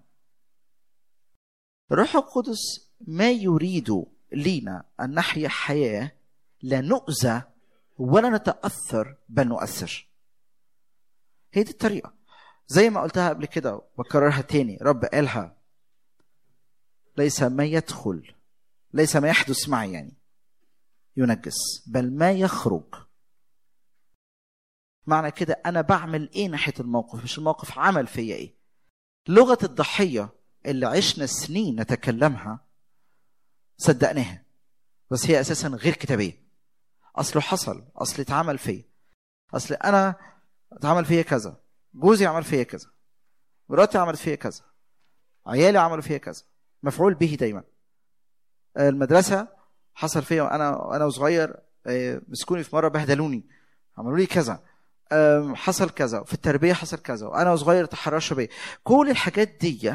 الروح القدس ما يريد لينا أن نحيا حياة لا نؤذى ولا نتأثر بل نؤثر. هي دي الطريقة. زي ما قلتها قبل كده وبكررها تاني، رب قالها ليس ما يدخل ليس ما يحدث معي يعني ينجس، بل ما يخرج. معنى كده أنا بعمل إيه ناحية الموقف، مش الموقف عمل فيا إيه. لغة الضحية اللي عشنا سنين نتكلمها صدقناها، بس هي أساسا غير كتابية. أصله حصل، أصل اتعمل فيا، أصل أنا اتعمل فيا كذا، جوزي عمل فيا كذا، مراتي عملت فيا كذا، عيالي عملوا فيا كذا. مفعول به دايما. المدرسة حصل فيا وأنا أنا صغير، مسكوني في مرة بهدلوني، عملوا لي كذا، حصل كذا. في التربية حصل كذا، وأنا صغير تحرشوا بيا. كل الحاجات دي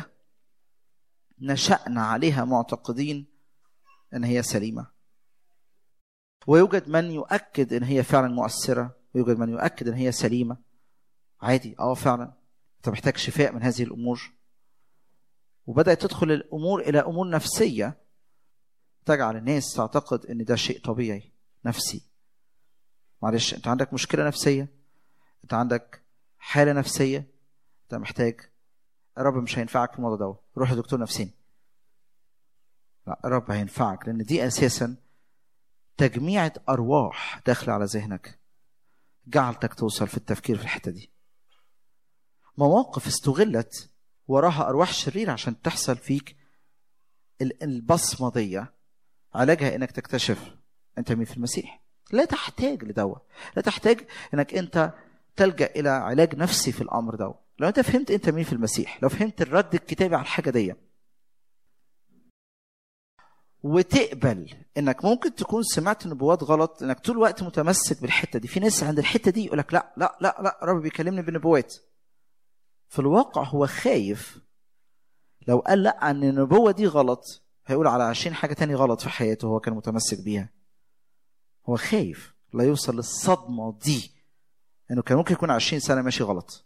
نشأنا عليها معتقدين أن هي سليمة، ويوجد من يؤكد أن هي فعلا مؤثرة، ويوجد من يؤكد أن هي سليمة. عادي، اه فعلا أنت محتاج شفاء من هذه الأمور. وبدأت تدخل الأمور إلى أمور نفسية تجعل الناس تعتقد أن ده شيء طبيعي نفسي. معلش، أنت عندك مشكلة نفسية، أنت عندك حالة نفسية، أنت محتاج. الرب مش هينفعك في الموضوع ده، روح لدكتور نفساني. لا، الرب هينفعك، لأن دي أساسا تجميعة أرواح داخل على ذهنك جعلتك توصل في التفكير في الحتة دي. مواقف استغلت وراها أرواح شريرة عشان تحصل فيك البصمة دي. علاجها إنك تكتشف أنت مين في المسيح. لا تحتاج لدواء، لا تحتاج إنك أنت تلجأ إلى علاج نفسي في الأمر ده. لو أنت فهمت أنت مين في المسيح، لو فهمت الرد الكتابي على الحاجة دي، وتقبل انك ممكن تكون سمعت نبوات غلط، انك طول الوقت متمسك بالحته دي. في ناس عند الحته دي يقولك لا لا لا لا رب بيكلمني بالنبوات. في الواقع هو خايف. لو قال لا ان النبوه دي غلط، هيقول على عشرين حاجه تاني غلط في حياته هو كان متمسك بيها. هو خايف لا يوصل للصدمه دي، انه كان ممكن يكون عشرين سنه ماشي غلط.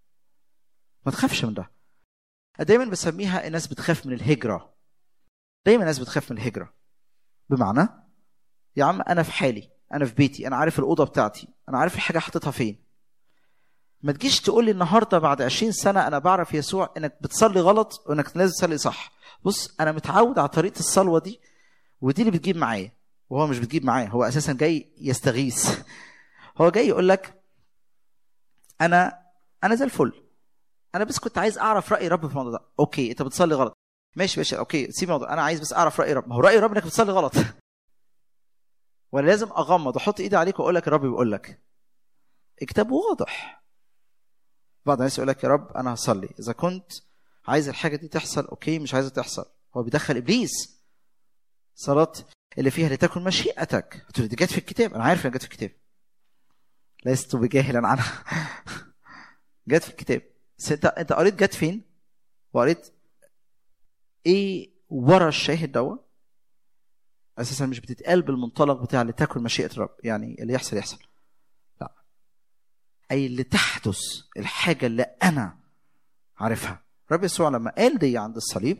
ما تخافش من ده. دايما بسميها الناس بتخاف من الهجره. دايما الناس بتخاف من الهجرة. بمعنى يا عم أنا في حالي، أنا في بيتي، أنا عارف الأوضة بتاعتي، أنا عارف الحاجة حطيتها فين. ما تجيش تقول لي النهاردة بعد عشرين سنة أنا بعرف يسوع إنك بتصلي غلط وإنك لازم تصلي صح. بص، أنا متعود على طريقة الصلوة دي، ودي اللي بتجيب معايا. وهو مش بتجيب معايا، هو أساسا جاي يستغيث. هو جاي يقول لك أنا أنا زي الفل، أنا بس كنت عايز أعرف رأي رب في الموضوع ده. أوكي أنت بتصلي غلط، ماشي ماشي اوكي سيب الموضوع، انا عايز بس اعرف راي رب. ما هو راي رب انك بتصلي غلط. ولا لازم اغمض واحط ايدي عليك واقول لك الرب بيقول لك؟ الكتاب واضح. بعض الناس يقول لك يا رب انا هصلي، اذا كنت عايز الحاجه دي تحصل اوكي، مش عايزه تحصل. هو بيدخل ابليس. صلاه اللي فيها لتكن مشيئتك، هتقول دي جت في الكتاب. انا عارف انها جت في الكتاب، لست بجاهلا عنها. جت في الكتاب. بس انت انت قريت جت فين، وقريت ايه ورا الشاهد دوا. اساسا مش بتتقال بالمنطلق بتاع اللي تاكل مشيئه الرب، يعني اللي يحصل يحصل. لا، اي اللي تحدث، الحاجه اللي انا عارفها. رب يسوع لما قال دي عند الصليب،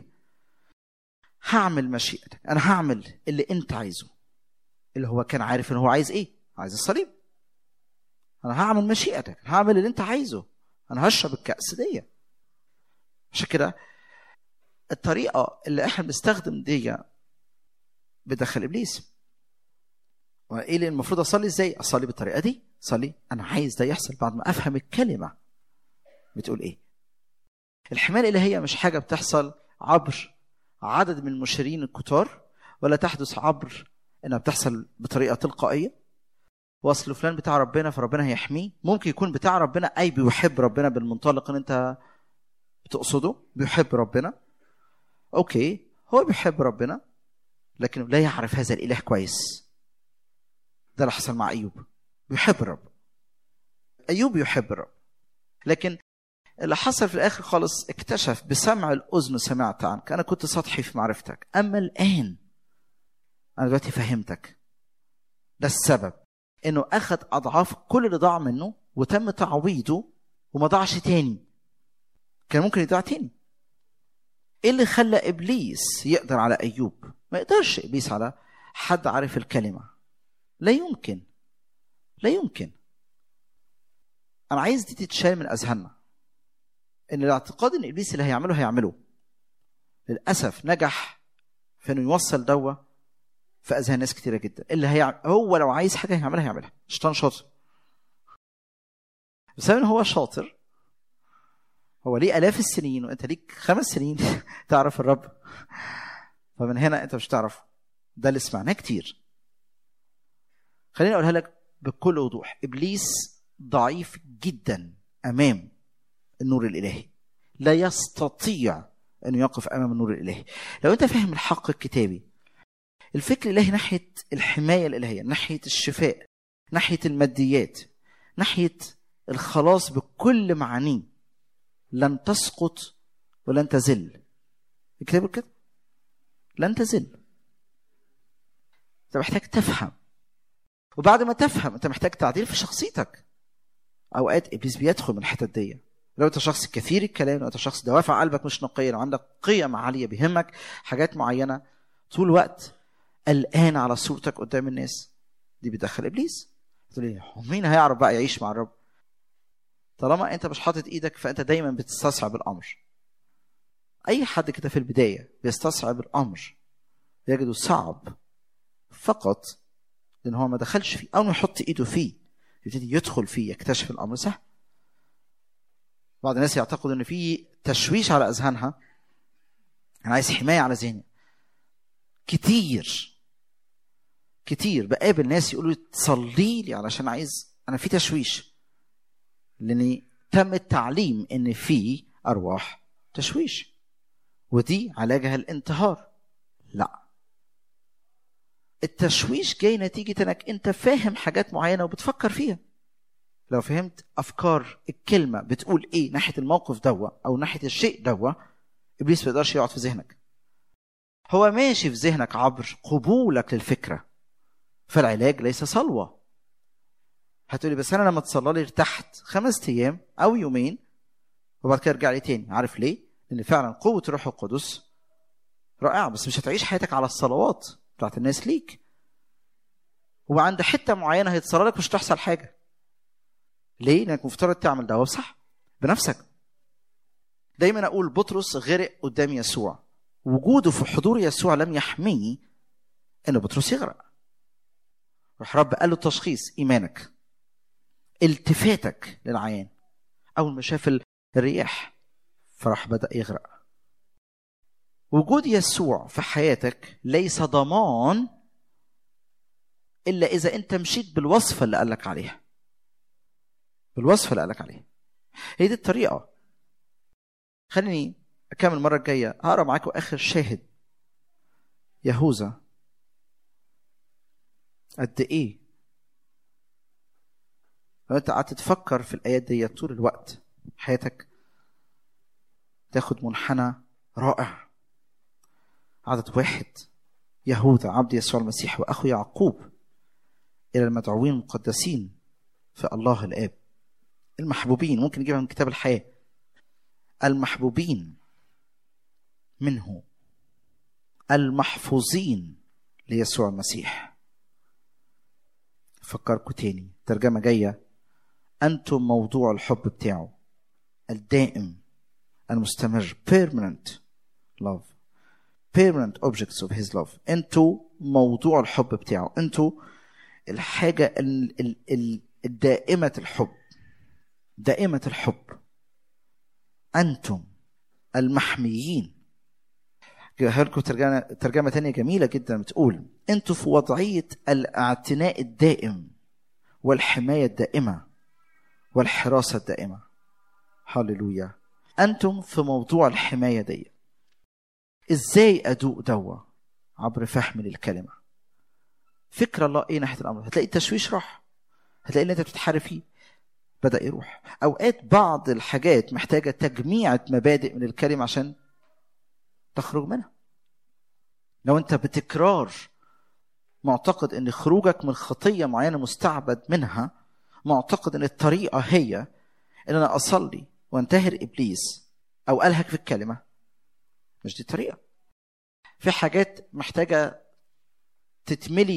هعمل مشيئتك، انا هعمل اللي انت عايزه. اللي هو كان عارف ان هو عايز ايه، عايز الصليب. انا هعمل مشيئتك، هعمل اللي انت عايزه، انا هشرب الكأس دي. عشان كده الطريقه اللي احنا بنستخدم دي بدخل ابليس. وايه اللي المفروض اصلي ازاي؟ اصلي بالطريقه دي. صلي انا عايز ده يحصل بعد ما افهم الكلمه بتقول ايه. الحمايه الالهيه مش حاجه بتحصل عبر عدد من المشيرين الكتار، ولا تحدث عبر انها بتحصل بطريقه تلقائيه. واصل فلان بتاع ربنا فربنا هيحميه. ممكن يكون بتاع ربنا اي بيحب ربنا بالمنطلق ان انت بتقصده، بيحب ربنا. اوكي هو بيحب ربنا لكنه لا يعرف هذا الاله كويس. ده اللي حصل مع ايوب. بيحب الرب، ايوب يحب الرب، لكن اللي حصل في الاخر خالص اكتشف بسمع الاذن سمعت عنك، انا كنت سطحي في معرفتك، اما الان انا دلوقتي فهمتك. ده السبب انه اخذ اضعاف كل اللي ضاع منه وتم تعويضه وما ضاعش تاني. كان ممكن يضيع تاني. ايه اللي خلى ابليس يقدر على ايوب؟ ما يقدرش ابليس على حد عارف الكلمه. لا يمكن لا يمكن. انا عايز دي تتشال من اذهاننا، ان الاعتقاد ان ابليس اللي هيعمله هيعمله. للاسف نجح في انه يوصل دوا في اذهان ناس كتيره جدا. اللي هي هو لو عايز حاجه هيعملها هيعملها. الشيطان شاطر، بس ان هو شاطر، هو ليه الاف السنين وانت ليك خمس سنين تعرف الرب، فمن هنا انت مش تعرف. ده اللي سمعناه كتير. خليني اقولها لك بكل وضوح، ابليس ضعيف جدا امام النور الالهي، لا يستطيع انه يقف امام النور الالهي. لو انت فاهم الحق الكتابي، الفكر الالهي ناحيه الحمايه الالهيه، ناحيه الشفاء، ناحيه الماديات، ناحيه الخلاص بكل معانيه، لن تسقط ولن تزل. الكتاب كده لن تزل. انت محتاج تفهم، وبعد ما تفهم انت محتاج تعديل في شخصيتك. اوقات ابليس بيدخل من الحتت دي. لو انت شخص كثير الكلام، لو انت شخص دوافع قلبك مش نقيه، لو عندك قيم عاليه بيهمك حاجات معينه، طول الوقت قلقان على صورتك قدام الناس، دي بيدخل ابليس. تقول لي مين هيعرف بقى يعيش مع الرب؟ طالما انت مش حاطط ايدك فانت دايما بتستصعب الامر. اي حد كده في البدايه بيستصعب الامر يجده صعب، فقط لان هو ما دخلش فيه، او ما يحط ايده فيه يبتدي يدخل فيه يكتشف الامر سهل. بعض الناس يعتقد ان في تشويش على اذهانها، انا عايز حمايه على ذهني. كتير كتير بقابل ناس يقولوا تصلي لي علشان عايز، انا في تشويش، لاني تم التعليم ان في ارواح تشويش ودي علاجها الانتحار. لا، التشويش جاي نتيجه انك انت فاهم حاجات معينه وبتفكر فيها. لو فهمت افكار الكلمه بتقول ايه ناحيه الموقف دوا او ناحيه الشيء دوا، ابليس ما يقدرش يقعد في ذهنك. هو ماشي في ذهنك عبر قبولك للفكره. فالعلاج ليس صلوه. هتقولي بس انا لما تصلى لي ارتحت خمس ايام او يومين وبعد كده ارجع لي تاني. عارف ليه؟ لان فعلا قوه الروح القدس رائعه، بس مش هتعيش حياتك على الصلوات بتاعت الناس ليك. وعند حته معينه هيتصلى لك مش تحصل حاجه. ليه؟ لانك مفترض تعمل ده صح بنفسك. دايما اقول بطرس غرق قدام يسوع، وجوده في حضور يسوع لم يحميه ان بطرس يغرق. راح رب قال له التشخيص ايمانك، التفاتك للعيان. اول ما شاف الرياح فراح بدا يغرق. وجود يسوع في حياتك ليس ضمان الا اذا انت مشيت بالوصفه اللي قالك عليها. بالوصفه اللي قالك عليها هي دي الطريقه. خليني اكمل المره الجايه هقرا معاكم اخر شاهد يهوذا. قد ايه لو انت قعدت تفكر في الايات دي طول الوقت حياتك تاخد منحنى رائع. عدد واحد، يهوذا عبد يسوع المسيح واخو يعقوب، الى المدعوين المقدسين في الله الاب المحبوبين. ممكن نجيبها من كتاب الحياه. المحبوبين منه المحفوظين ليسوع المسيح. فكركم تاني، ترجمه جايه، انتم موضوع الحب بتاعه الدائم المستمر، permanent love, permanent objects of his love. انتوا موضوع الحب بتاعه، انتوا الحاجه الدائمه الحب، دائمه الحب. انتم المحميين. هلكم ترجمه ترجمه ثانيه جميله جدا بتقول انتوا في وضعيه الاعتناء الدائم والحمايه الدائمه والحراسه الدائمه. هاليلويا. انتم في موضوع الحمايه دي. ازاي ادوق دوا؟ عبر فهم للكلمه. فكر الله ايه ناحيه الامر. هتلاقي التشويش راح، هتلاقي اللي انت بتتحارب فيه بدا يروح. اوقات بعض الحاجات محتاجه تجميعة مبادئ من الكلمه عشان تخرج منها. لو انت بتكرار معتقد ان خروجك من خطيه معينه مستعبد منها، معتقد ان الطريقه هي ان انا اصلي وانتهر ابليس او الهك في الكلمه، مش دي الطريقه. في حاجات محتاجه تتملي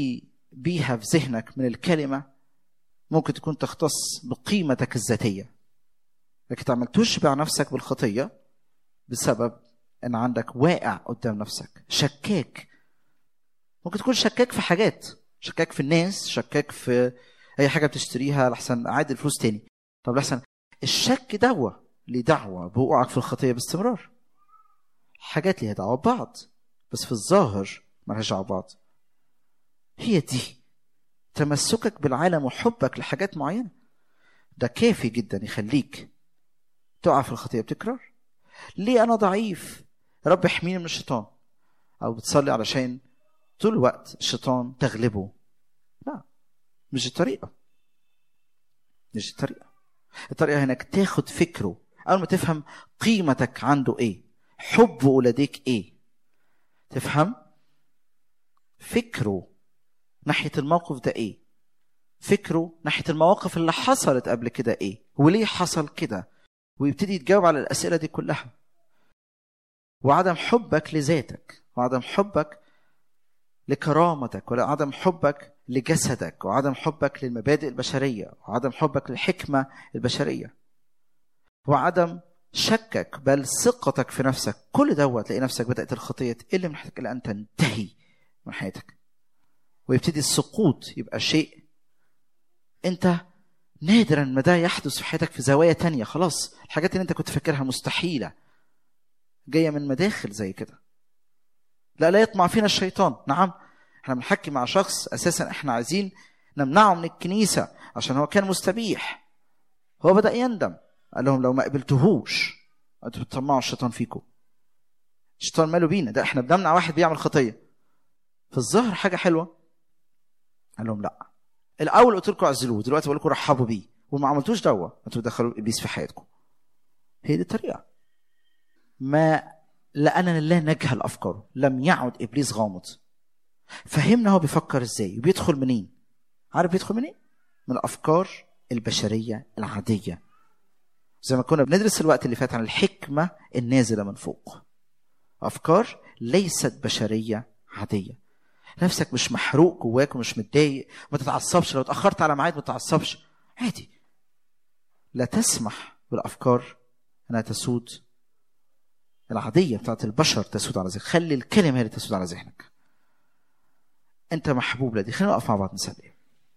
بيها في ذهنك من الكلمة ممكن تكون تختص بقيمتك الذاتية، لكن تعمل تشبع نفسك بالخطية بسبب ان عندك واقع قدام نفسك شكاك. ممكن تكون شكاك في حاجات، شكاك في الناس، شكاك في اي حاجة بتشتريها لحسن اعاد الفلوس تاني. طب لحسن الشك دعوة لدعوة بوقوعك في الخطية باستمرار. حاجات ليها دعوة ببعض بس في الظاهر مالهاش دعوة ببعض. هي دي تمسكك بالعالم وحبك لحاجات معينة، ده كافي جدا يخليك تقع في الخطية بتكرار. ليه أنا ضعيف؟ رب احميني من الشيطان. أو بتصلي علشان طول الوقت الشيطان تغلبه. لا، مش الطريقة، مش الطريقة. الطريقة هناك تاخد فكره. أول ما تفهم قيمتك عنده إيه، حبه لديك إيه، تفهم فكره ناحية الموقف ده إيه، فكره ناحية المواقف اللي حصلت قبل كده إيه، وليه حصل كده، ويبتدي يتجاوب على الأسئلة دي كلها. وعدم حبك لذاتك، وعدم حبك لكرامتك، وعدم حبك لجسدك، وعدم حبك للمبادئ البشرية، وعدم حبك للحكمة البشرية، وعدم شكك بل ثقتك في نفسك، كل دوت تلاقي نفسك بدأت الخطية تقل من حياتك إلى أن تنتهي من حياتك، ويبتدي السقوط يبقى شيء أنت نادرا ما ده يحدث في حياتك في زوايا تانية. خلاص الحاجات اللي أنت كنت فاكرها مستحيلة جاية من مداخل زي كده. لا لا يطمع فينا الشيطان. نعم، احنا بنحكي مع شخص أساسا احنا عايزين نمنعه من الكنيسة عشان هو كان مستبيح. هو بدأ يندم، قال لهم لو ما قبلتهوش انتوا بتطمعوا الشيطان فيكم. الشيطان ماله بينا؟ ده احنا بنمنع واحد بيعمل خطية في الظاهر حاجة حلوة. قال لهم لا، الأول قلت لكم عزلوه، دلوقتي بقول لكم رحبوا بيه، وما عملتوش دوا انتوا دخلوا إبليس في حياتكم. هي دي الطريقة. ما لأننا لا نجهل أفكاره لم يعد إبليس غامض. فهمنا هو بيفكر إزاي وبيدخل منين. عارف بيدخل منين؟ من الأفكار البشرية العادية، زي ما كنا بندرس الوقت اللي فات عن الحكمة النازلة من فوق. أفكار ليست بشرية عادية. نفسك مش محروق جواك ومش متضايق، ما تتعصبش لو اتأخرت على ميعاد، ما تتعصبش عادي. لا تسمح بالأفكار أنها تسود العادية بتاعت البشر تسود على ذهنك. خلي الكلمة هي اللي تسود على ذهنك. أنت محبوب لدي. خلينا نقف مع بعض نصلي.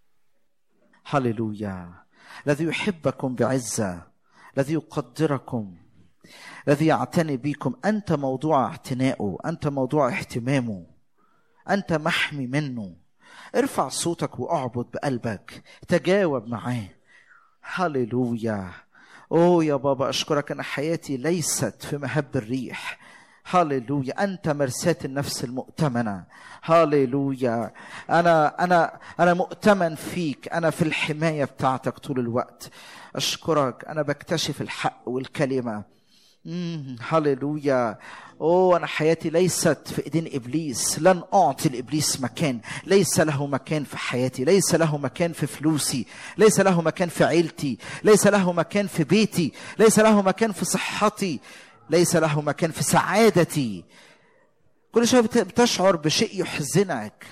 هللويا. الذي يحبكم بعزة، الذي يقدركم، الذي يعتني بكم. أنت موضوع اعتنائه، أنت موضوع اهتمامه، أنت محمي منه. ارفع صوتك واعبد بقلبك، تجاوب معاه. هللويا. أوه يا بابا أشكرك أن حياتي ليست في مهب الريح. هاليلويا. أنت مرساة النفس المؤتمنة. هاليلويا. أنا أنا أنا مؤتمن فيك، أنا في الحماية بتاعتك طول الوقت. أشكرك أنا بكتشف الحق والكلمة. امم هاليلويا. أوه أنا حياتي ليست في إيدين إبليس. لن أعطي لإبليس مكان. ليس له مكان في حياتي، ليس له مكان في فلوسي، ليس له مكان في عيلتي، ليس له مكان في بيتي، ليس له مكان في صحتي، ليس له مكان في سعادتي. كل شوية بتشعر بشيء يحزنك.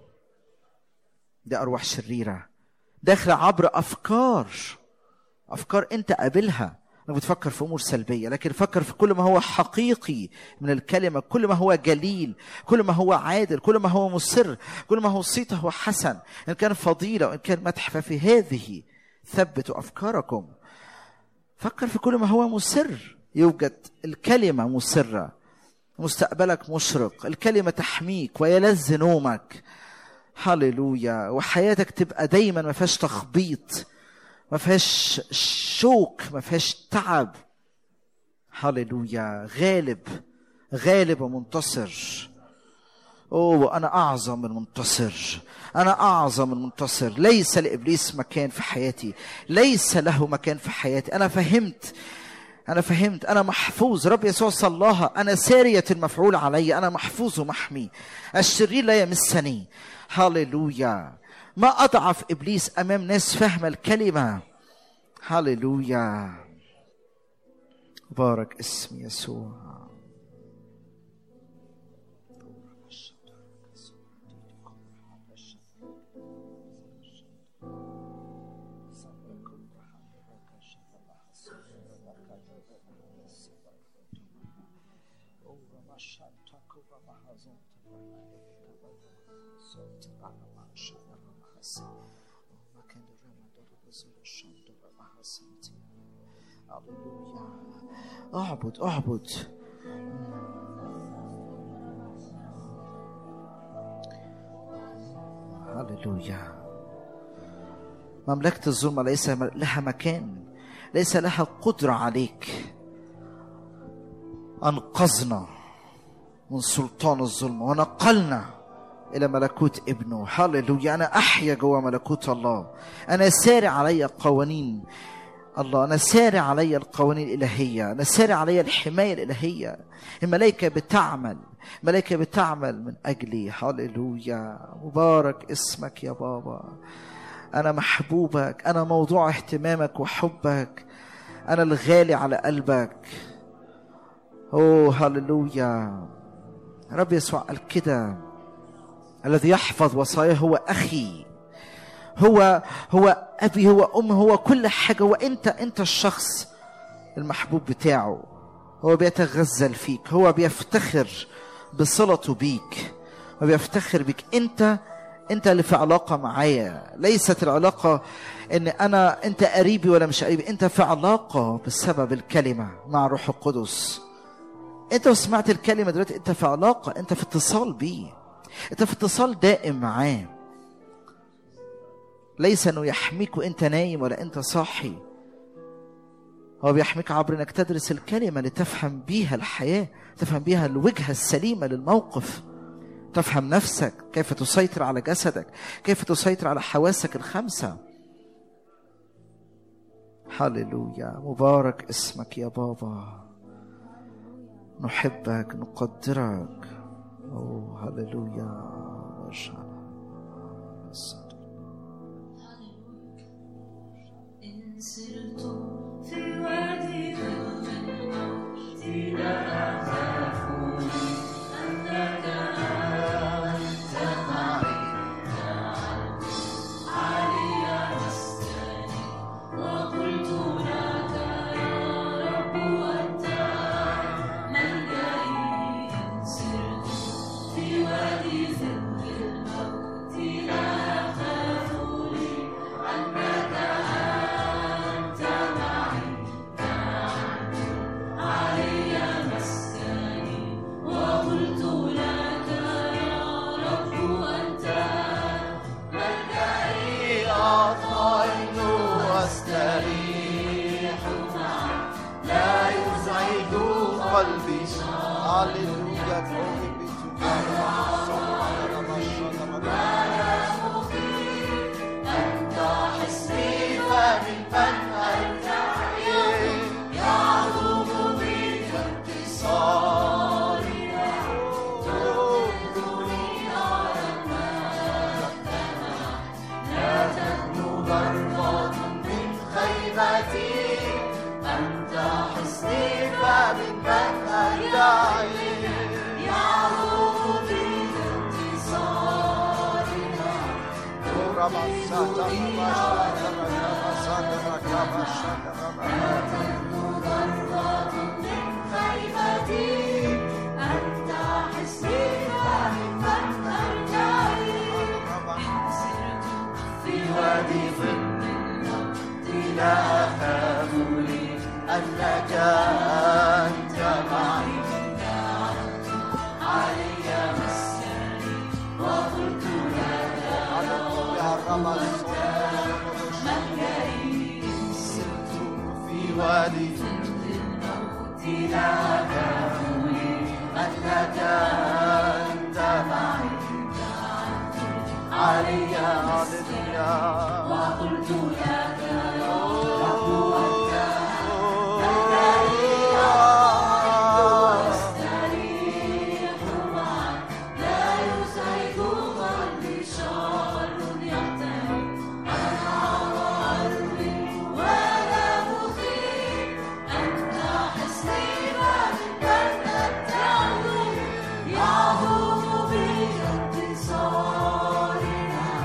ده أرواح شريرة داخلة عبر أفكار أفكار أنت قابلها. أنا بتفكر في أمور سلبية، لكن فكر في كل ما هو حقيقي من الكلمة، كل ما هو جليل، كل ما هو عادل، كل ما هو مسر، كل ما هو صيته هو حسن، إن كان فضيلة وإن كان مدح ففي هذه ثبتوا أفكاركم. فكر في كل ما هو مسر. يوجد الكلمة مسرة، مستقبلك مشرق، الكلمة تحميك ويلذ نومك. هاليلويا. وحياتك تبقى دايما ما فيهاش تخبيط، ما فيهاش شوك، ما فيهاش تعب. هاليلويا. غالب غالب ومنتصر. اوه انا اعظم من منتصر، انا اعظم من منتصر. ليس لابليس مكان في حياتي، ليس له مكان في حياتي. انا فهمت أنا فهمت أنا محفوظ. رب يسوع صلاها، أنا سارية المفعول علي، أنا محفوظ ومحمي، الشرير لا يمسني. هاليلويا. ما أضعف إبليس أمام ناس فهم الكلمة. هاليلويا. بارك اسم يسوع. اعبد اعبد. هللويا. مملكة الظلمة ليس لها مكان، ليس لها قدرة عليك. أنقذنا من سلطان الظلم ونقلنا إلى ملكوت ابنه. هللويا. أنا أحيا جوا ملكوت الله. أنا سارع علي قوانين الله، أنا سارع علي القوانين الإلهية، أنا سارع علي الحماية الإلهية. الملائكة بتعمل، الملائكة بتعمل من أجلي. هللويا. مبارك اسمك يا بابا. أنا محبوبك، أنا موضوع اهتمامك وحبك، أنا الغالي على قلبك. أوه هللويا. رب يسوع قال كده: الذي يحفظ وصاياه هو أخي، هو هو أبي، هو أم، هو كل حاجة. هو أنت أنت الشخص المحبوب بتاعه. هو بيتغزل فيك، هو بيفتخر بصلته بيك وبيفتخر بيك. أنت أنت اللي في علاقة معايا. ليست العلاقة إن أنا أنت قريبي ولا مش قريبي، أنت في علاقة بسبب الكلمة مع روح القدس. أنت وسمعت الكلمة دلوقتي أنت في علاقة، أنت في اتصال بيه، أنت في اتصال دائم معاه. ليس أنه يحميك وأنت نايم ولا أنت صاحي، هو بيحميك عبر أنك تدرس الكلمة لتفهم بيها الحياة، تفهم بيها الوجهة السليمة للموقف، تفهم نفسك، كيف تسيطر على جسدك، كيف تسيطر على حواسك الخمسة. هللويا. مبارك اسمك يا بابا. نحبك، نقدرك. أوه هللويا. إن سرت في وادي ظل الموت لا أخاف أنك أنت معي، علي مسكني وقلت لك يا رب أنت ملجئي. إن سرت في وادي ظل الموت لا أخاف أنك أنت معي، علي مسكني وقلت لك يا رب أنت ملجئي. أطمئن واستريح معك، لا يزعج قلبي. هللويا. أنت حصني فمن من أرتعي، يعظم بك انتصاري. تنقذني على المجتمع، لا تدنو ضربة من خيمتي. أنت حصني فمن من أرتعي، يعظم بك انتصاري. لا تدنو ضربة من خيمتي. أنت حصني فمن أرتعي. إن سرت في وادي ظل الموت لا أخاف أنك أنت معي، علي مسكني وقلت لك يا رب ملجئي. إن سرت في وادي ظل الموت لا أخاف أنك أنت معي، علي مسكني وقلت لك يا رب أنت ملجئي. واستريح معك، لا يزعج قلبي شر يقترب. أنا عربي ولا مخيف، أنت حصني فمن أرتعي، يعظم بك انتصاري.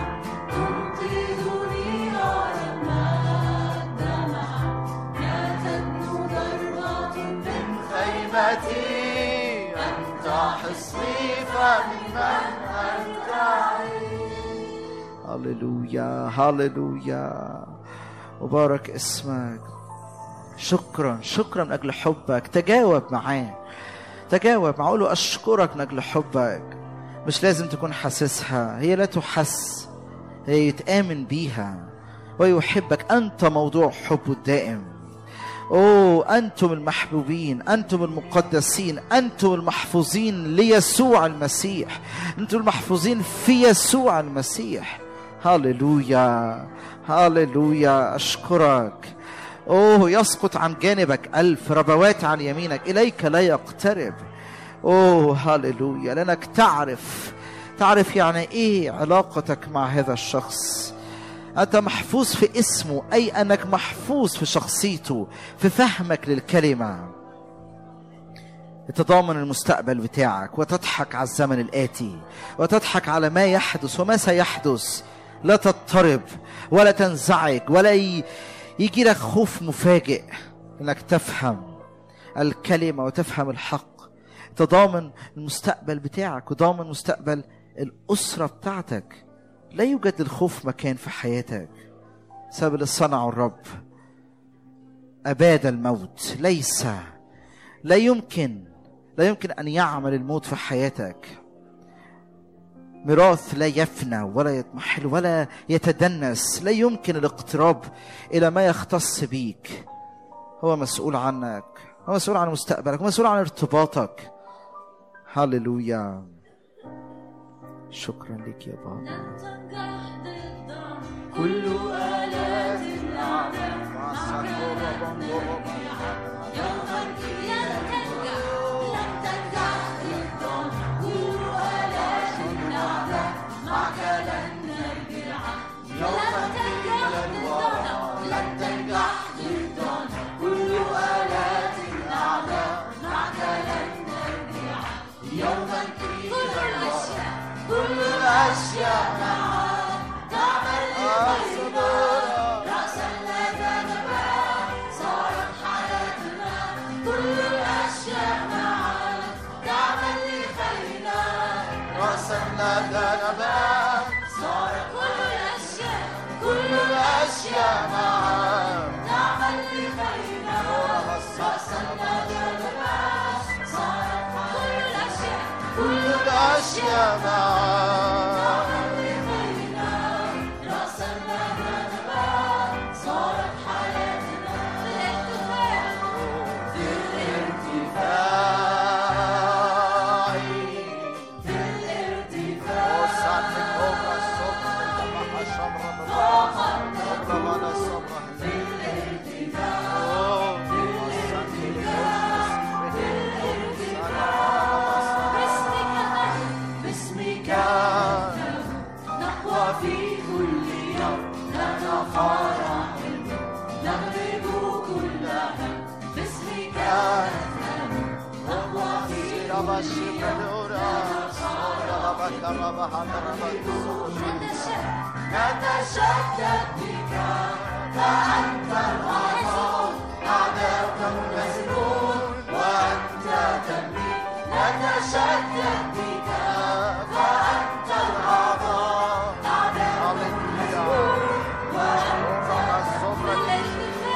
تنقذني على المجتمع، لا تدنو ضربة من خيمتي. أنت حصني فمن أنتعي. هللويا هللويا، مبارك اسمك. شكرا شكرا من أجل حبك. تجاوب معاه، تجاوب معاه، له أشكرك من أجل حبك. مش لازم تكون حاسسها، هي لا تحس، هي يتآمن بيها. ويحبك، أنت موضوع حبه الدائم. أوه، أنتم المحبوبين، أنتم المقدسين، أنتم المحفوظين ليسوع المسيح، أنتم المحفوظين في يسوع المسيح. هاليلويا هاليلويا، أشكرك. أوه، يسقط عن جانبك ألف، ربوات عن يمينك، إليك لا يقترب. أوه هاليلويا، لأنك تعرف تعرف يعني إيه علاقتك مع هذا الشخص. أنت محفوظ في اسمه، أي أنك محفوظ في شخصيته، في فهمك للكلمة. تضامن المستقبل بتاعك، وتضحك على الزمن الآتي، وتضحك على ما يحدث وما سيحدث. لا تضطرب ولا تنزعج ولا يجي لك خوف مفاجئ، أنك تفهم الكلمة وتفهم الحق. تضامن المستقبل بتاعك وضامن مستقبل الأسرة بتاعتك. لا يوجد للخوف مكان في حياتك. سبب اللي صنعه الرب أباد الموت. ليس لا يمكن لا يمكن أن يعمل الموت في حياتك. ميراث لا يفنى ولا يضمحل ولا يتدنس. لا يمكن الاقتراب إلى ما يختص بيك. هو مسؤول عنك، هو مسؤول عن مستقبلك، هو مسؤول عن ارتباطك. هاليلويا، شكرا لك يا بابا. كل آلات الأعداء يوما لن تنجح، لن تنجح ضدنا. كل آلات الأعداء معك لن نرجع. لن تنجح ضدنا، لن تنجح ضدنا. كل آلات الأعداء معك لن نرجع. يوما كل الأشياء كل الأشياء معك تعمل لخيرنا. رأسا لا تنبع صارت حياتنا. كل الأشياء معك تعمل لخيرنا. رأسا لا تنبع صارت كل الأشياء كل الأشياء معك تعمل لخيرنا. رأسا لا تنبع صارت كل الأشياء كل الأشياء معك. نتشدد بك فأنت العظيم. أعداؤك يسرون وأنت تملك. نتشدد بك فأنت العظيم. أعداؤك يسرون وأنت تملك.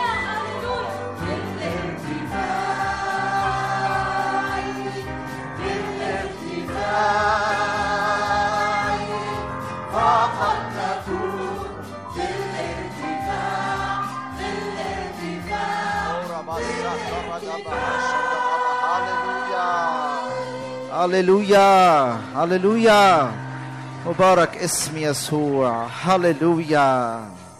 هللويا هللويا، مبارك اسم يسوع. هللويا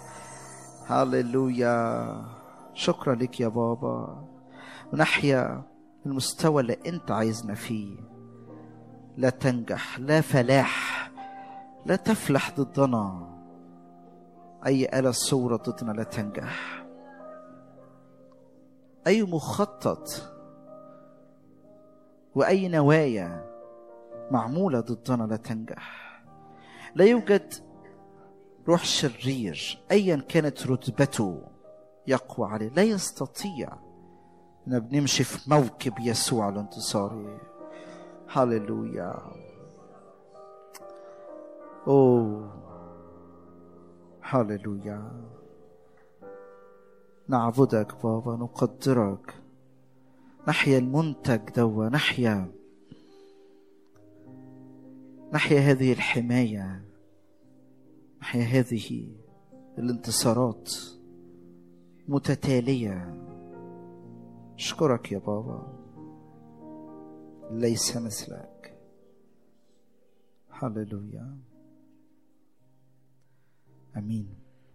هللويا، شكرا لك يا بابا. ونحيا المستوى اللي انت عايزنا فيه. لا تنجح، لا فلاح، لا تفلح ضدنا. اي آلة صورة ضدنا لا تنجح. اي مخطط وأي نوايا معمولة ضدنا لا تنجح. لا يوجد روح شرير أيا كانت رتبته يقوى عليه. لا يستطيع. أنا بنمشي في موكب يسوع الانتصاري. هللويا. أوه هللويا. نعبدك بابا، نقدرك، نحيا المنتج دوا، نحيا نحيا هذه الحماية، نحيا هذه الانتصارات متتالية. أشكرك يا بابا، ليس مثلك. هللويا. امين.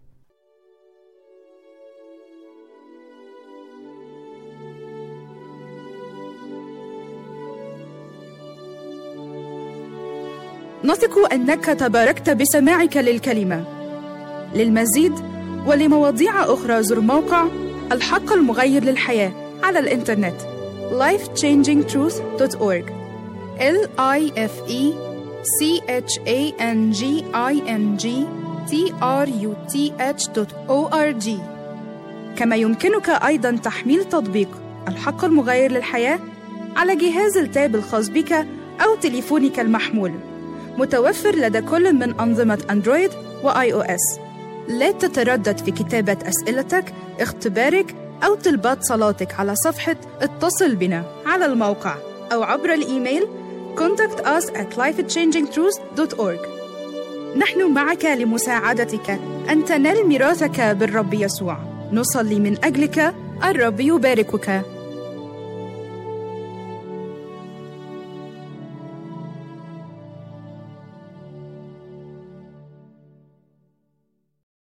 نثق أنك تباركت بسماعك للكلمة. للمزيد ولمواضيع أخرى زر موقع الحق المغير للحياة على الإنترنت life changing truth dot org L I F E C H A N G I N G T R U T H dot org. كما يمكنك أيضاً تحميل تطبيق الحق المغير للحياة على جهاز التاب الخاص بك أو تليفونك المحمول، متوفر لدى كل من أنظمة أندرويد وآي أو إس. لا تتردد في كتابة أسئلتك، اختبارك أو طلبات صلاتك على صفحة اتصل بنا على الموقع أو عبر الإيميل contact us at life changing truth dot org. نحن معك لمساعدتك أن تنال ميراثك بالرب يسوع. نصلي من أجلك. الرب يباركك.